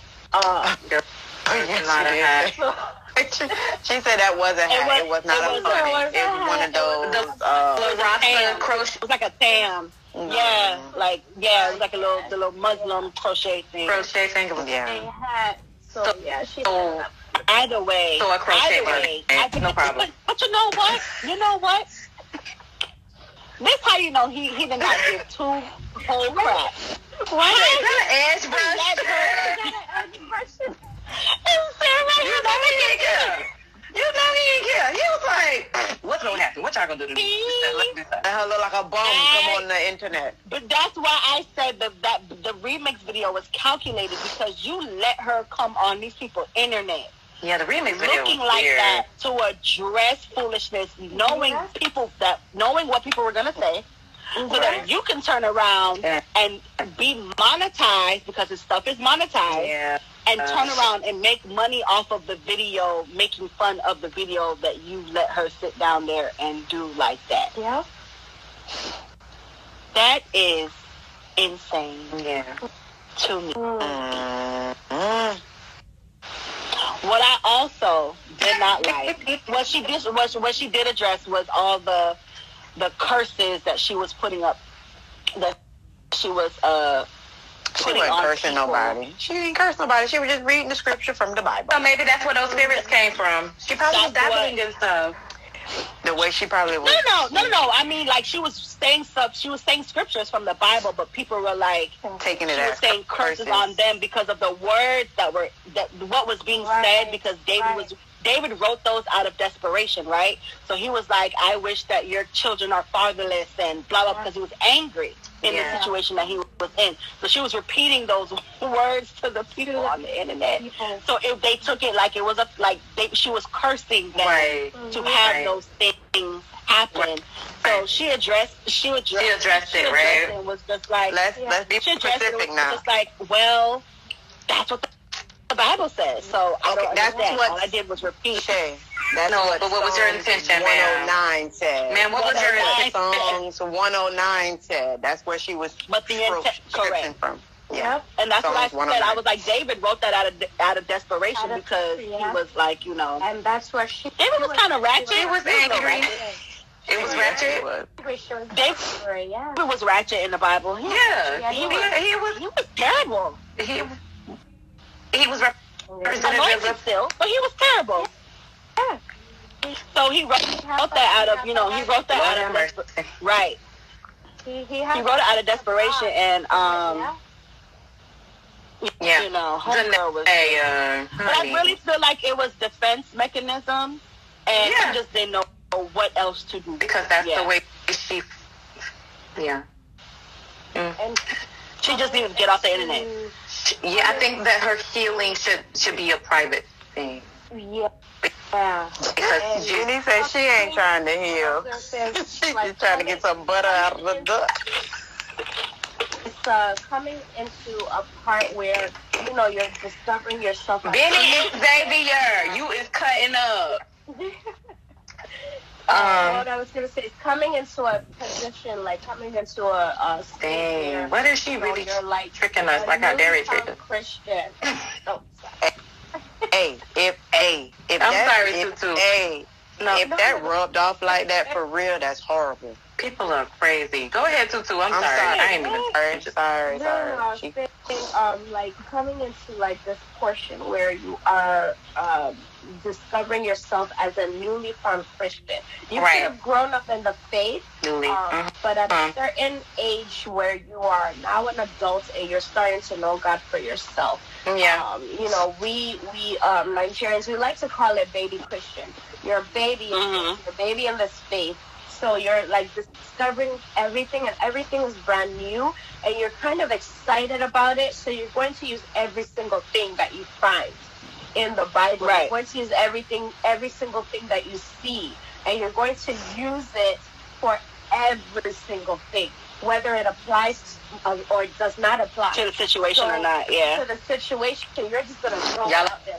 She said that was a hat. It was not a bonnet. It was one of those. It was like a tam. Yeah, it was like the little Muslim crochet thing. Yeah. Hat. So she said either way. So a crochet no problem. But you know what? This how you know he did not give 2 whole crap. What? Is that an edge brush? You know he didn't care. He was like, what's going to happen? What y'all going to do to me? That look like a bum come on the internet. But that's why I said that the remix video was calculated, because you let her come on these people's internet. Yeah, the remix video looking was like weird. that to address foolishness, knowing what people were gonna say, so that you can turn around and be monetized, because his stuff is monetized, and turn around and make money off of the video, making fun of the video that you let her sit down there and do like that. Yeah, that is insane. Yeah, to me. What I also did not like, what she did address was all the curses that she was putting up, that she was putting on cursing people. Nobody. She didn't curse nobody. She was just reading the scripture from the Bible. So maybe that's where those spirits came from. She probably was dabbling in stuff. The way she probably was. No. Like she was saying stuff. She was saying scriptures from the Bible, but people were like taking it. She was saying curses on them because of the words what was being said. Because David wrote those out of desperation, right? So he was like, I wish that your children are fatherless and blah, blah, because he was angry in the situation that he was in. So she was repeating those words to the people on the internet. So if they took it like it was she was cursing them to have those things happen. So she addressed it, right? And was just like, let's be specific now. Just like, well, that's what the Bible says. So I don't understand. All I did was repeat. But what was your intention, 109 said. Man, what was your intention? Songs 109 said. That's where she was. But the intent, correct. From. Yeah, and that's what I said. I was like, David wrote that out of desperation because he was like, And that's where David was kind of ratchet. He was angry. It was ratchet. David was ratchet in the Bible. Yeah, he was terrible. He was Anointed still, but he was terrible. Yeah. So he wrote that out of, he wrote that out of, right. He wrote it out of desperation, and, Homegirl was, but I really feel like it was defense mechanism, and she just didn't know what else to do. Because that's the way she, And she just needed to get off the internet. I think that her healing should be a private thing. Yeah. Because Jenny said she ain't trying to heal. She's just trying to get some butter out of the duck. It's coming into a part where, you're discovering yourself. Benny Xavier, you is cutting up. What I was going to say is coming into a position, coming into a state where, what is she really tricking us? Like how Derry tricked us. Christian. If that rubbed off like that for real, that's horrible. People are crazy. Go ahead, Tutu. I'm sorry. I ain't even heard. Sorry. Coming into this portion where you are discovering yourself as a newly found Christian. You could have grown up in the faith, but at a certain age where you are now an adult and you're starting to know God for yourself. Yeah. We Nigerians, we like to call it baby Christian. You're a baby, you're a baby in this faith. So you're discovering everything, and everything is brand new, and you're kind of excited about it. So you're going to use every single thing that you find in the Bible. Right. You're going to use every single thing that you see, and you're going to use it for every single thing, whether it applies or it does not apply to the situation or not. Yeah. To the situation, you're just gonna throw it out there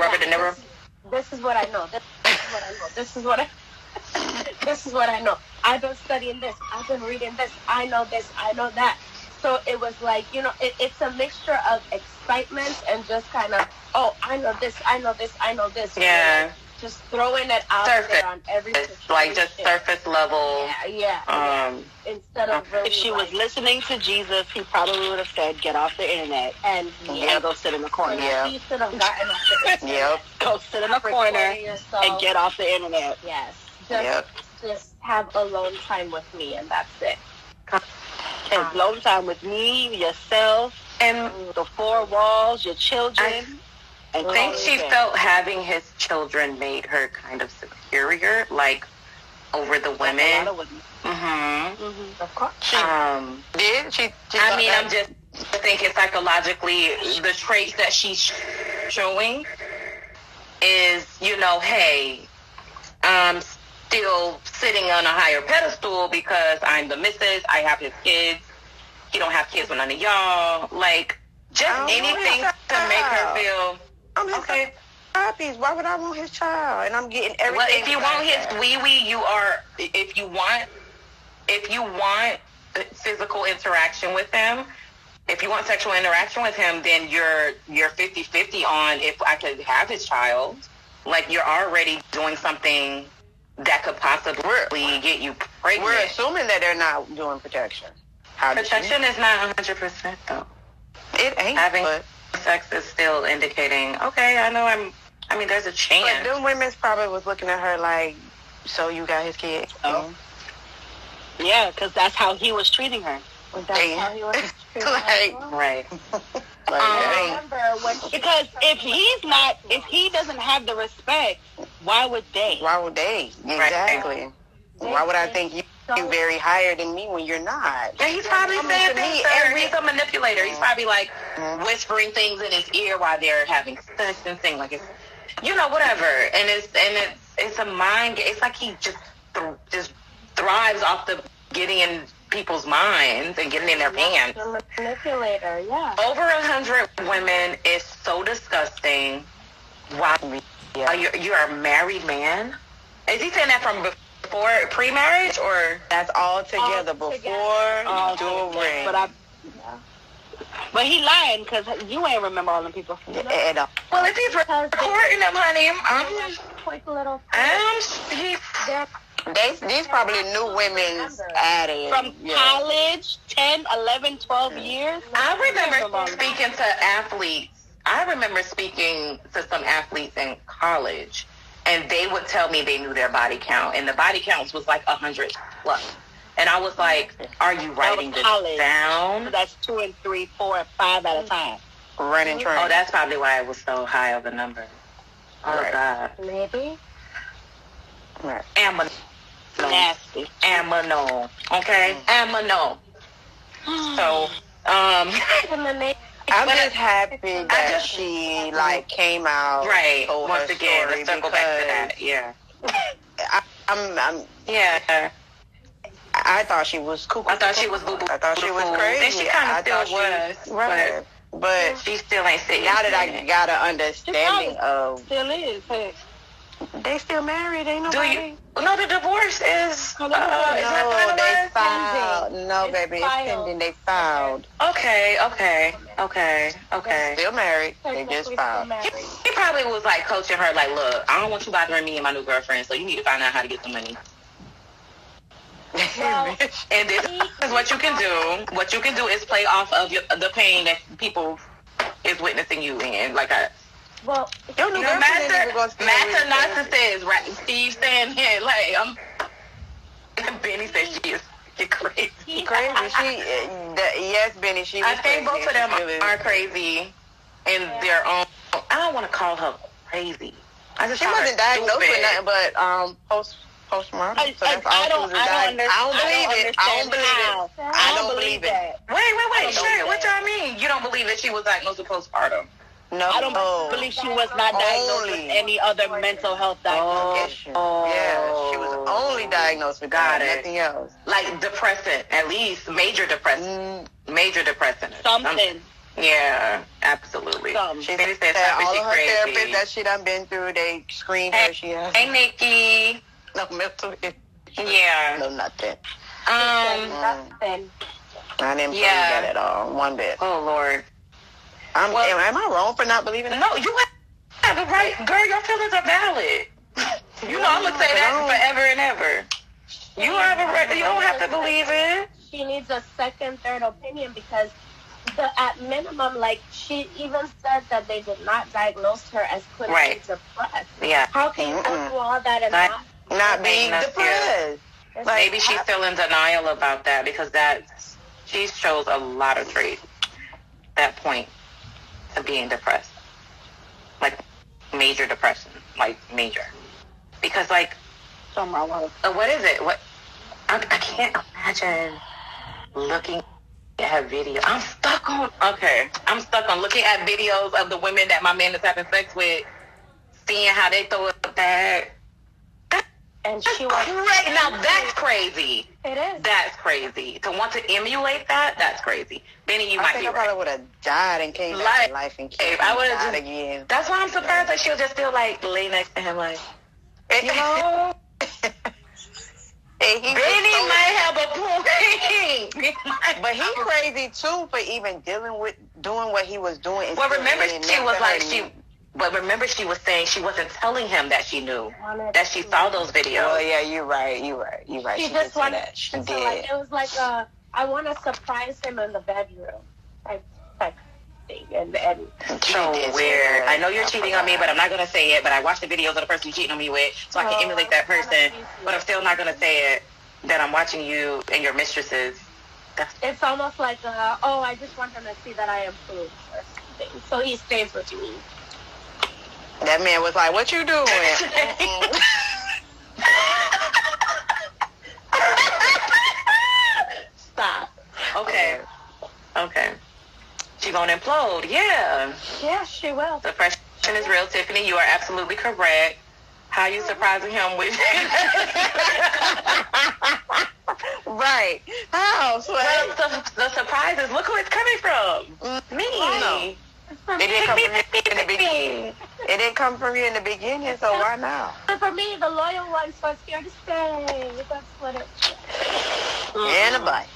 this is what I know. This is what I know. This is what I know. I've been studying this. I've been reading this. I know this. I know that. So it was it's a mixture of excitement and just kind of, I know this. I know this. I know this. Yeah. Just throwing it out there on every situation. Just surface level. Yeah. Instead of really if she was listening to Jesus, he probably would have said, "Get off the internet and go sit in the corner." He should have gotten off the internet. Go sit in the corner and get off the internet. Yes. Just have alone time with me, and that's it. Alone time with me, yourself, and the four walls, your children. I think she felt having his children made her kind of superior, over the women. A lot of women. Of course. I'm just thinking psychologically, the traits that she's showing is, hey, I'm still sitting on a higher pedestal because I'm the missus, I have his kids, he don't have kids with none of y'all. Just anything to make her feel... I'm his puppies. Why would I want his child? And I'm getting everything. Well, if you want his wee-wee, you are... If you want physical interaction with him, if you want sexual interaction with him, then you're 50-50 on if I could have his child. You're already doing something that could possibly get you pregnant. We're assuming that they're not doing protection. Protection is not 100%, though. It ain't. Having sex is still indicating, there's a chance. But them women's probably was looking at her so you got his kid. Oh. Yeah, because that's how he was treating her. That's how he was treating her. Right. Because if he doesn't have the respect, why would they? Exactly. Right. Why would I think you're very higher than me when you're not? Yeah, he's probably saying things. He's a manipulator. He's probably whispering things in his ear while they're having sex and saying it's, whatever. And it's a mind. It's like he just thrives off the getting in people's minds and getting in their pants. Manipulator, yeah. Over 100 women is so disgusting. Wow, you're a married man. Is he saying that from before pre-marriage, or that's all together before during? But he lying because you ain't remember all them people. Well, if he's recording them, honey, these probably new women's added. From college, 10, 11, 12 years. I remember speaking to athletes I remember speaking to some athletes in college, and they would tell me they knew their body count, and the body counts was like 100 plus. And I was like, "Are you writing this down?" So that's 2 and 3, 4 and 5 at a time. Running train. Oh, that's probably why it was so high of a number. Oh God. Maybe. Right. Nasty. Amino. Okay. Amino. So, I'm just happy that she like came out. Right. Once again, let's circle back to that. Yeah. Yeah. I thought she was cool. I thought she was boo-boo. I thought she was crazy. And she kind of still was. Right. But she still ain't sitting. Now that I got an understanding of... Still is. Hey. They still married, ain't nobody? No, the divorce is... they filed. No, baby, it's pending. They filed. Okay. Still married. They just filed. He probably was like coaching her, like, look, I don't want you bothering me and my new girlfriend, so you need to find out how to get some money. Well, and this is what you can do. What you can do is play off of the pain that people is witnessing you in. Like well, Master narcissist, right? Steve saying here, like Benny says she is crazy. Crazy. Yes, Benny. I think both of them are crazy in their own. I don't want to call her crazy. She wasn't diagnosed with nothing but postmortem. So that's all I don't believe it. Wait. Sure. What y'all mean? You don't believe that she was diagnosed with postpartum? No. I don't believe she was not diagnosed with any other mental health diagnosis. Yeah, she was only diagnosed with that, nothing else. Like depressant, at least major depressant. Major depressant. Something. Yeah, absolutely. She said all of her therapists that she done been through, they screened her. She has Nikki. No mental issue. Yeah. No, nothing. Nothing. I didn't believe that at all. One bit. Oh, Lord. Am I wrong for not believing that? No, you have the right. Girl, your feelings are valid. You know I'm going to say that forever and ever. You have a right. You don't have to believe it. She needs a second, third opinion because at minimum, like, she even said that they did not diagnose her as clinically depressed. Yeah. How can you go through all that and not being depressed? Like, maybe she's still in denial about that because she shows a lot of traits that point to being depressed. Like, major depression. Like, major. Because, like, what is it? What? I can't imagine looking at her video. I'm stuck on looking at videos of the women that my man is having sex with, seeing how they throw it back. And she was crazy. Now that's crazy. It is. That's crazy. To want to emulate that's crazy. Benny, you might be right. I probably would have died and came back to life and killed again. That's why I'm surprised that she'll just still like lay next to him, like, you know. Benny might have a point. But he's crazy too for even doing what he was doing. Well, remember she was saying she wasn't telling him that she knew, that she saw those videos. Oh, yeah, you're right. She just wanted that. She did. Like, it was like I want to surprise him in the bedroom type thing. And so weird. I know you're cheating on me, but I'm not going to say it. But I watched the videos of the person you're cheating on me with, so I can emulate that person. But I'm still not going to say it, that I'm watching you and your mistresses. It's almost like, I just want him to see that I improved or something. So he stays with me. That man was like, what you doing? Stop. Okay. She gonna implode. Yeah. Yeah, she will. Depression is real, Tiffany. You are absolutely correct. How you surprising him with right. How? So the surprise is, look who it's coming from. Me. No. It didn't come from you in the beginning. It didn't come from you in the beginning, so why now? But for me, the loyal ones was here to stay. That's what it is. And a bite.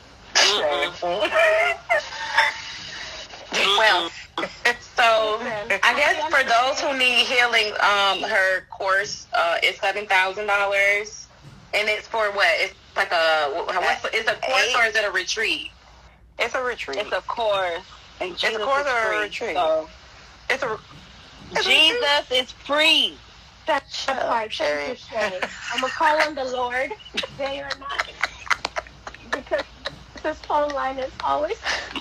Well, so I guess for those who need healing, her course is $7,000, and it's for what? It's like it's a course or is it a retreat? It's a retreat. It's a course. It's a course or a retreat. Jesus is free. That's the part. Thank you, Shay. I'm going to call on the Lord day or night. Because this phone line is always...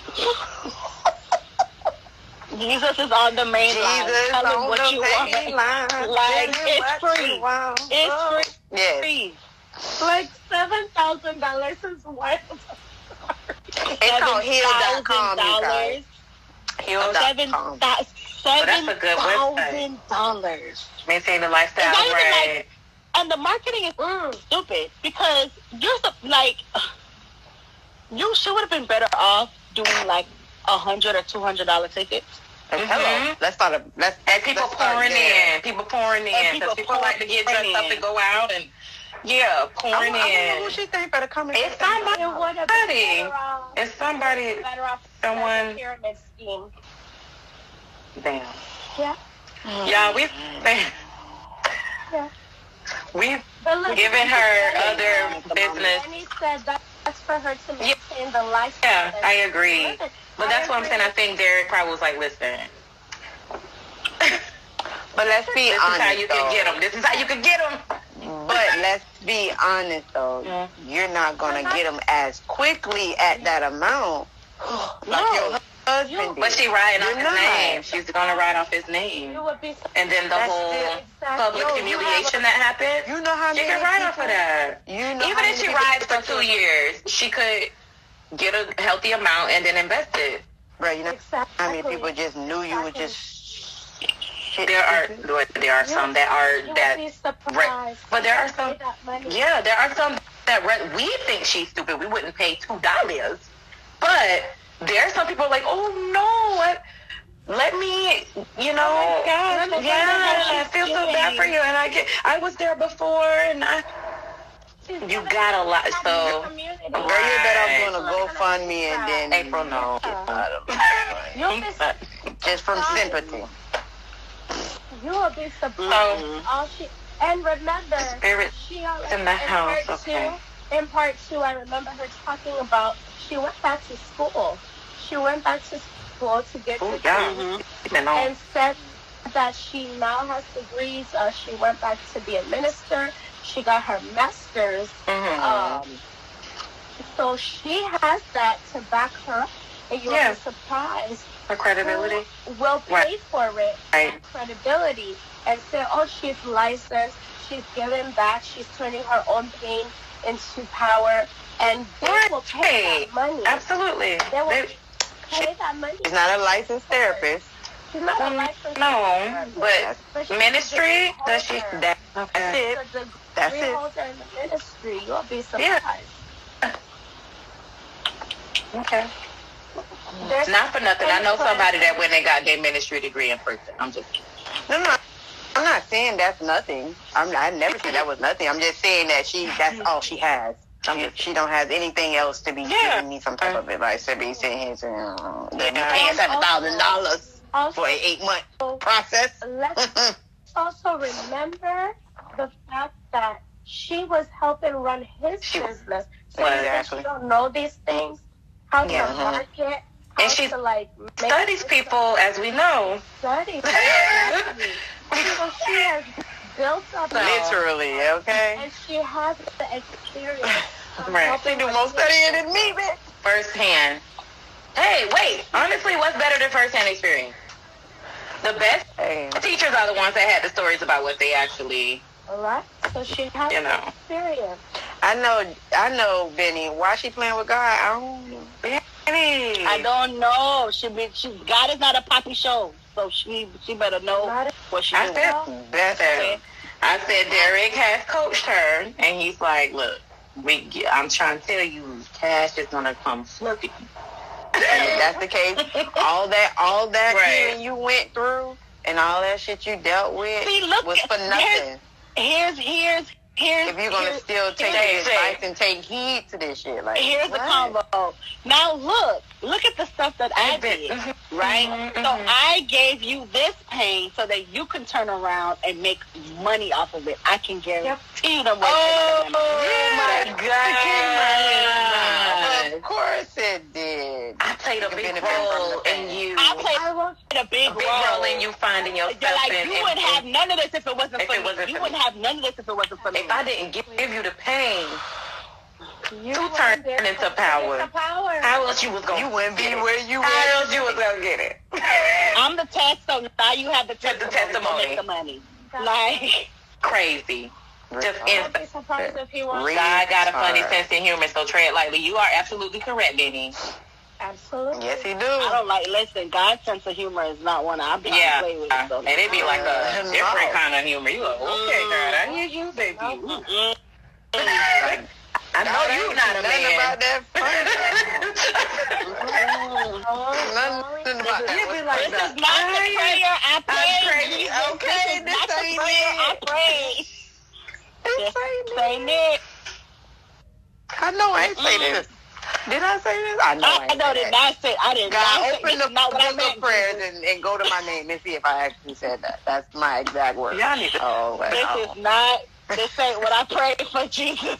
Jesus is on the main line. Tell him what you want. Like, it's free. It's free. Yes. Free. Like $7,000 is wild. It's called Heal.com, you guys. Heal.com. That's a good $7,000. Maintain the lifestyle, right? And the marketing is stupid because you're she would have been better off doing like $100 or $200 tickets. Hello. People pouring in. People like to get dressed up and go out and pouring in. I who she think better come in. It's somebody. Someone. Pyramid scheme. Damn. Yeah. Yeah, we've given her other business. And he said that's for her to maintain the lifestyle. Yeah, I agree. But that's what I'm saying. I think Derek probably was like, listen. But let's be honest. This is how you can get them. This is how you can get them. But let's be honest, though. You're not going to get them as quickly at that amount. Your husband did. But she riding off his name. She's going to ride off his name. And then the whole public humiliation that happened. You know how she can ride off of that. Even if she rides for 2 years, she could get a healthy amount and then invest it. Bro, you know how many people just knew you were just... There are some that are but there are some. Yeah, there are some that we think she's stupid. We wouldn't pay $2, but there are some people like, oh no, let me, I feel so bad for you, and I was there before, and you got a lot, so. Girl, you bet I'm gonna GoFundMe and then April, no. Just from sympathy. You will be surprised. And remember, she already in the house. Okay. In part 2, I remember her talking about she went back to school. She went back to school to get degrees and said that she now has degrees. She went back to be a minister. She got her master's. So she has that to back her up, and you'll be surprised. Her credibility will pay for it. And credibility, and say, oh, she's licensed, she's giving back, she's turning her own pain into power, and they will pay that money. Absolutely. They will pay that money. She's not a licensed therapist. She's not a licensed therapist. But ministry, does she? That's it. That's it. In the ministry, you'll be surprised. Okay. Not for nothing. I know somebody that went and got their ministry degree in person. I'm just kidding. No. I'm not saying that's nothing. I never said that was nothing. I'm just saying that that's all she has. She don't have anything else to be giving me some type of advice to be saying here saying paying $7,000 for an 8-month process. Let's also remember the fact that she was helping run his business. So you don't know these things, how to market. And she studies people, as we know. Studies. So she has built up. Literally, okay? And she has the experience. She do more studying than me, man. Firsthand. Hey, wait. Honestly, what's better than firsthand experience? The best teachers are the ones that had the stories about what they actually... All right. So she has experience. I know, Benny. Why she playing with God? I don't know. I don't know. God is not a poppy show, so she better know what she's doing. I said Derek has coached her, and he's like, look, I'm trying to tell you, cash is gonna come flooding. And if that's the case, all that healing you went through and all that shit you dealt with was for nothing. Here's if you're gonna still take advice and take heed to this shit, like here's the combo. Now look at the stuff that I did, right? So I gave you this pain so that you can turn around and make money off of it. I can guarantee you the money. Oh my God! Of course it did. I played a big role in you. I played a big role in you finding yourself. You wouldn't have none of this if it wasn't for me. You wouldn't have none of this if it wasn't for me. If I didn't give you the pain, you turned into power. How else you was going? You wouldn't be where you were. How else you was gonna get it? I'm the test, so now you have the testimony. Make the money. Like crazy. Just instant. God got a funny sense of humor, so tread lightly. You are absolutely correct, Benny. Absolutely. Yes, he do. I don't listen, God's sense of humor is not one I play with. So. And it be like a different kind of humor. You like, okay, God, I hear you, baby. I know you're not a man. About that nothing about that. You be like, this is not the prayer I prayed. Okay, this is not the prayer I prayed. Say Nick. I know I ain't say this. Did I say this? I know I did not say. I did not say. Open the book of prayers and go to my name and see if I actually said that. That's my exact word. Y'all need to. This is not. This ain't what I prayed for, Jesus.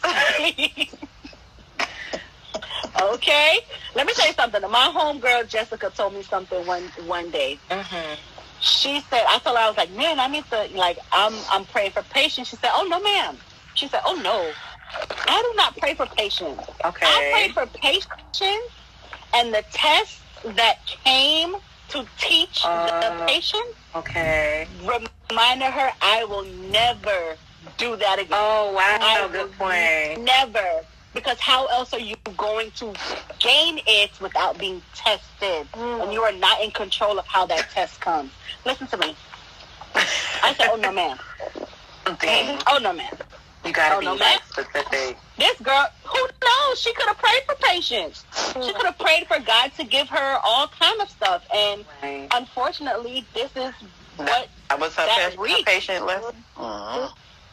Okay, let me tell you something. My homegirl Jessica told me something one day. Mm-hmm. She said, I told her, I was like, man, I need to I'm praying for patience. She said, oh no, ma'am. She said, oh no, I do not pray for patience. Okay, I pray for patience and the tests that came to teach the patient. Okay, reminded her, I will never do that again. Oh wow, good point. Never. Because how else are you going to gain it without being tested? And you are not in control of how that test comes. Listen to me. I said, oh, no, ma'am. Oh, no, ma'am. You got to be specific. This girl, who knows? She could have prayed for patience. She could have prayed for God to give her all kind of stuff. And unfortunately, this is what that was her patient lesson. Wow.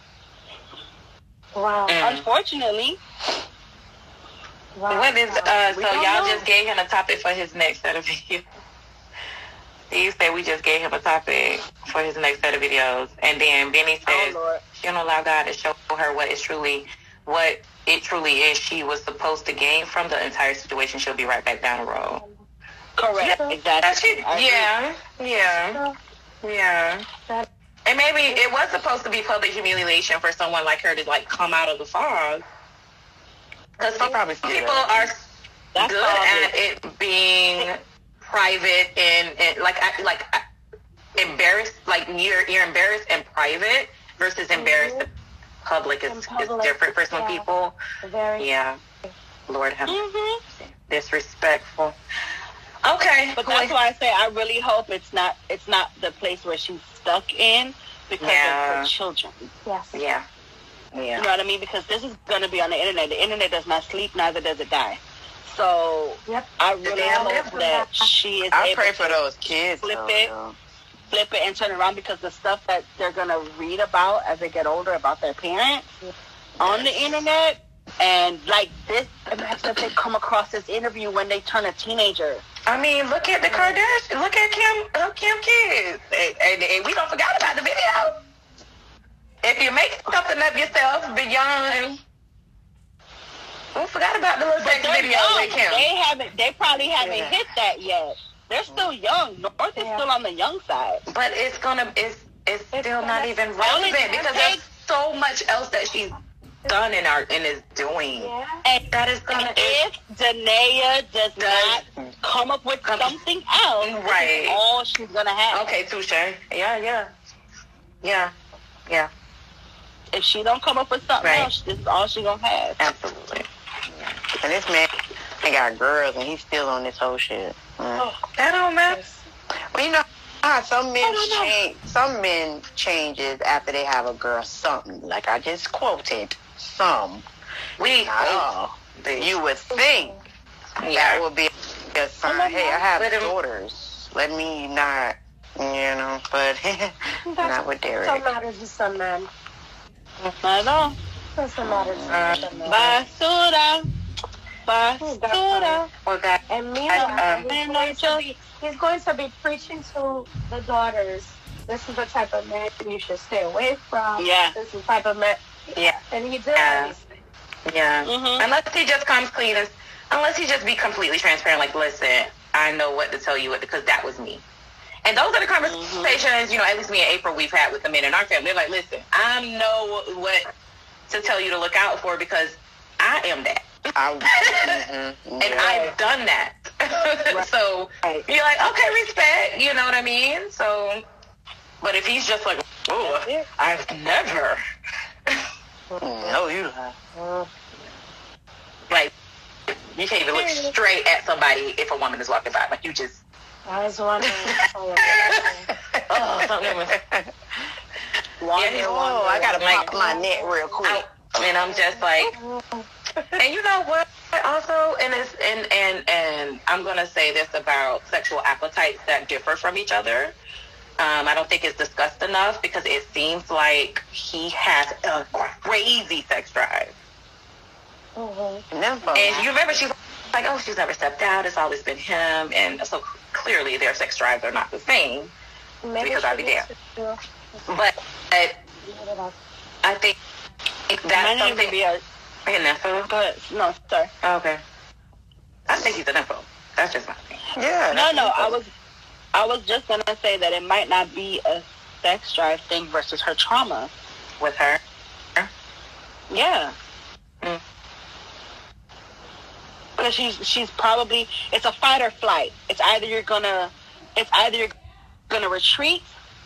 Unfortunately. Wow. What is so y'all just gave him a topic for his next set of videos. You said we just gave him a topic for his next set of videos, and then Benny says she don't allow God to show her what it truly is she was supposed to gain from the entire situation. She'll be right back down the road. Correct. Exactly. Yeah. And maybe it was supposed to be public humiliation for someone like her to come out of the fog. Because people are good at it being private and embarrassed. Like you're embarrassed in private versus embarrassed in public is different for some people. Yeah. Lord have disrespectful. Okay. But that's why I say I really hope it's not the place where she's stuck in. Because of her children. Yes. Yeah. You know what I mean? Because this is going to be on the internet. The internet does not sleep, neither does it die. So I really hope that she is able pray for those kids. Flip it and turn around, because the stuff that they're going to read about as they get older about their parents on the internet, and like this, imagine if they come across this interview when they turn a teenager. I mean, look at the Kardashians. Look at Kim kids. And we don't forget about the video. If you make something of yourself beyond... We forgot about the little sex video with Kim. They probably haven't hit that yet. They're still young. North is still on the young side. But it's still not even relevant because there's so much else that she's done and is doing. And that is gonna. If Danae does not come up with something else, this is all she's gonna have. Okay, touche. Yeah. If she don't come up with something else, this is all she's gonna have. Absolutely. And this man got girls, and he's still on this whole shit. That don't matter. Well, you know how some men changes after they have a girl. Something like I just quoted. Some. Not all. You would think that would be a sign. Hey, I have daughters. Let me not, but not with Derek. Some matters to some men. Not at all. Doesn't matter to some men. Basura. And meanwhile, he's going to be preaching to the daughters. This is the type of man you should stay away from. Yeah. This is the type of man. Yeah. And he did everything. Yeah. Mm-hmm. Unless he just comes clean, unless he just be completely transparent. Like, listen, I know what to tell you because that was me. And those are the conversations, you know, at least me and April, we've had with the men in our family. They're like, listen, I know what to tell you to look out for because I am that. And I've done that. So you're like, okay, respect, you know what I mean? So, but if he's just like, oh, I've never. No, you have. Like, you can't even look straight at somebody if a woman is walking by. Like, you just. I was wondering. Something was. I gotta pop my neck real quick. And I'm just like, and you know what? Also, and I'm gonna say this about sexual appetites that differ from each other. I don't think it's discussed enough because it seems like he has a crazy sex drive. And you remember she's like, oh, she's never stepped out. It's always been him, and so clearly their sex drives are not the same. Maybe because I'll be damned. But I think that's something. Go ahead. No, sorry. Oh, okay. I think he's an info. That's just my thing. Yeah. No. I was just gonna say that it might not be a sex drive thing versus her trauma with her. Yeah. Because she's probably, it's a fight or flight. It's either you're gonna retreat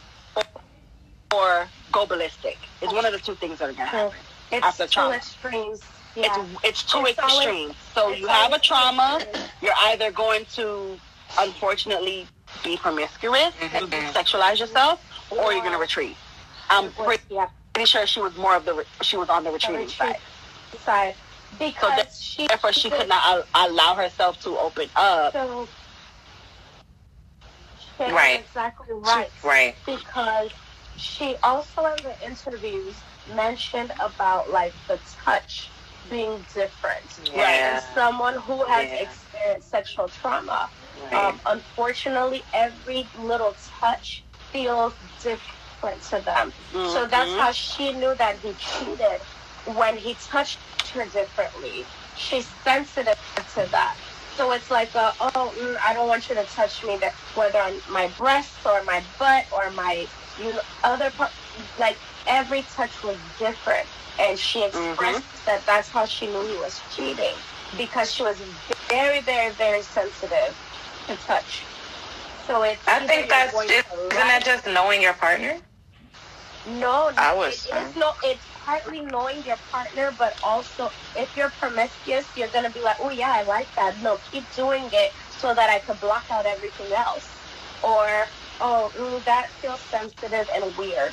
or go ballistic. It's one of the two things that are gonna happen after trauma. It's two extremes. Yeah. It's two extremes. So you have a trauma, you're either going to, unfortunately, be promiscuous and sexualize yourself, or you're going to retreat. I'm pretty sure she was on the retreating side. Because therefore she could not allow herself to open up. So, right. Exactly right. Right. Because she also in the interviews mentioned about like the touch being different. Yeah. Right. And someone who has experienced sexual trauma. Right. Unfortunately, every little touch feels different to them. So that's how she knew that he cheated. When he touched her differently, she's sensitive to that. So it's like, I don't want you to touch me, that whether on my breast or my butt or my other part, like every touch was different. And she expressed that that's how she knew he was cheating, because she was very, very, very sensitive to touch. So it's. I think isn't that just knowing your partner? No, it's partly knowing your partner, but also if you're promiscuous, you're gonna be like, oh yeah, I like that. No, keep doing it so that I could block out everything else. Or that feels sensitive and weird.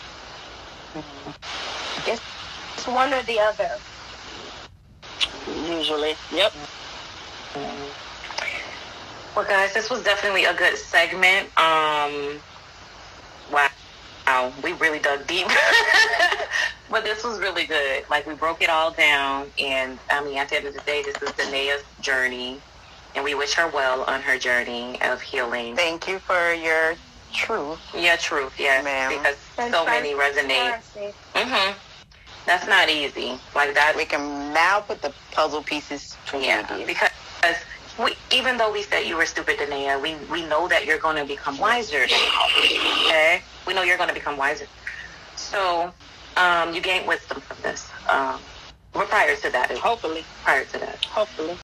It's one or the other. Usually, yep. Well, guys, this was definitely a good segment. Wow, we really dug deep. But this was really good. Like, we broke it all down. And, I mean, at the end of the day, this is Danae's journey. And we wish her well on her journey of healing. Thank you for your truth. Yeah, truth, yes. Ma'am. Because so many resonate. That's not easy. Like that. We can now put the puzzle pieces together. Yeah, because even though we said you were stupid, Danae, we know that you're going to become wiser now. Okay? We know you're going to become wiser. So, you gained wisdom from this. We're prior to that. Hopefully. Prior to that. Hopefully.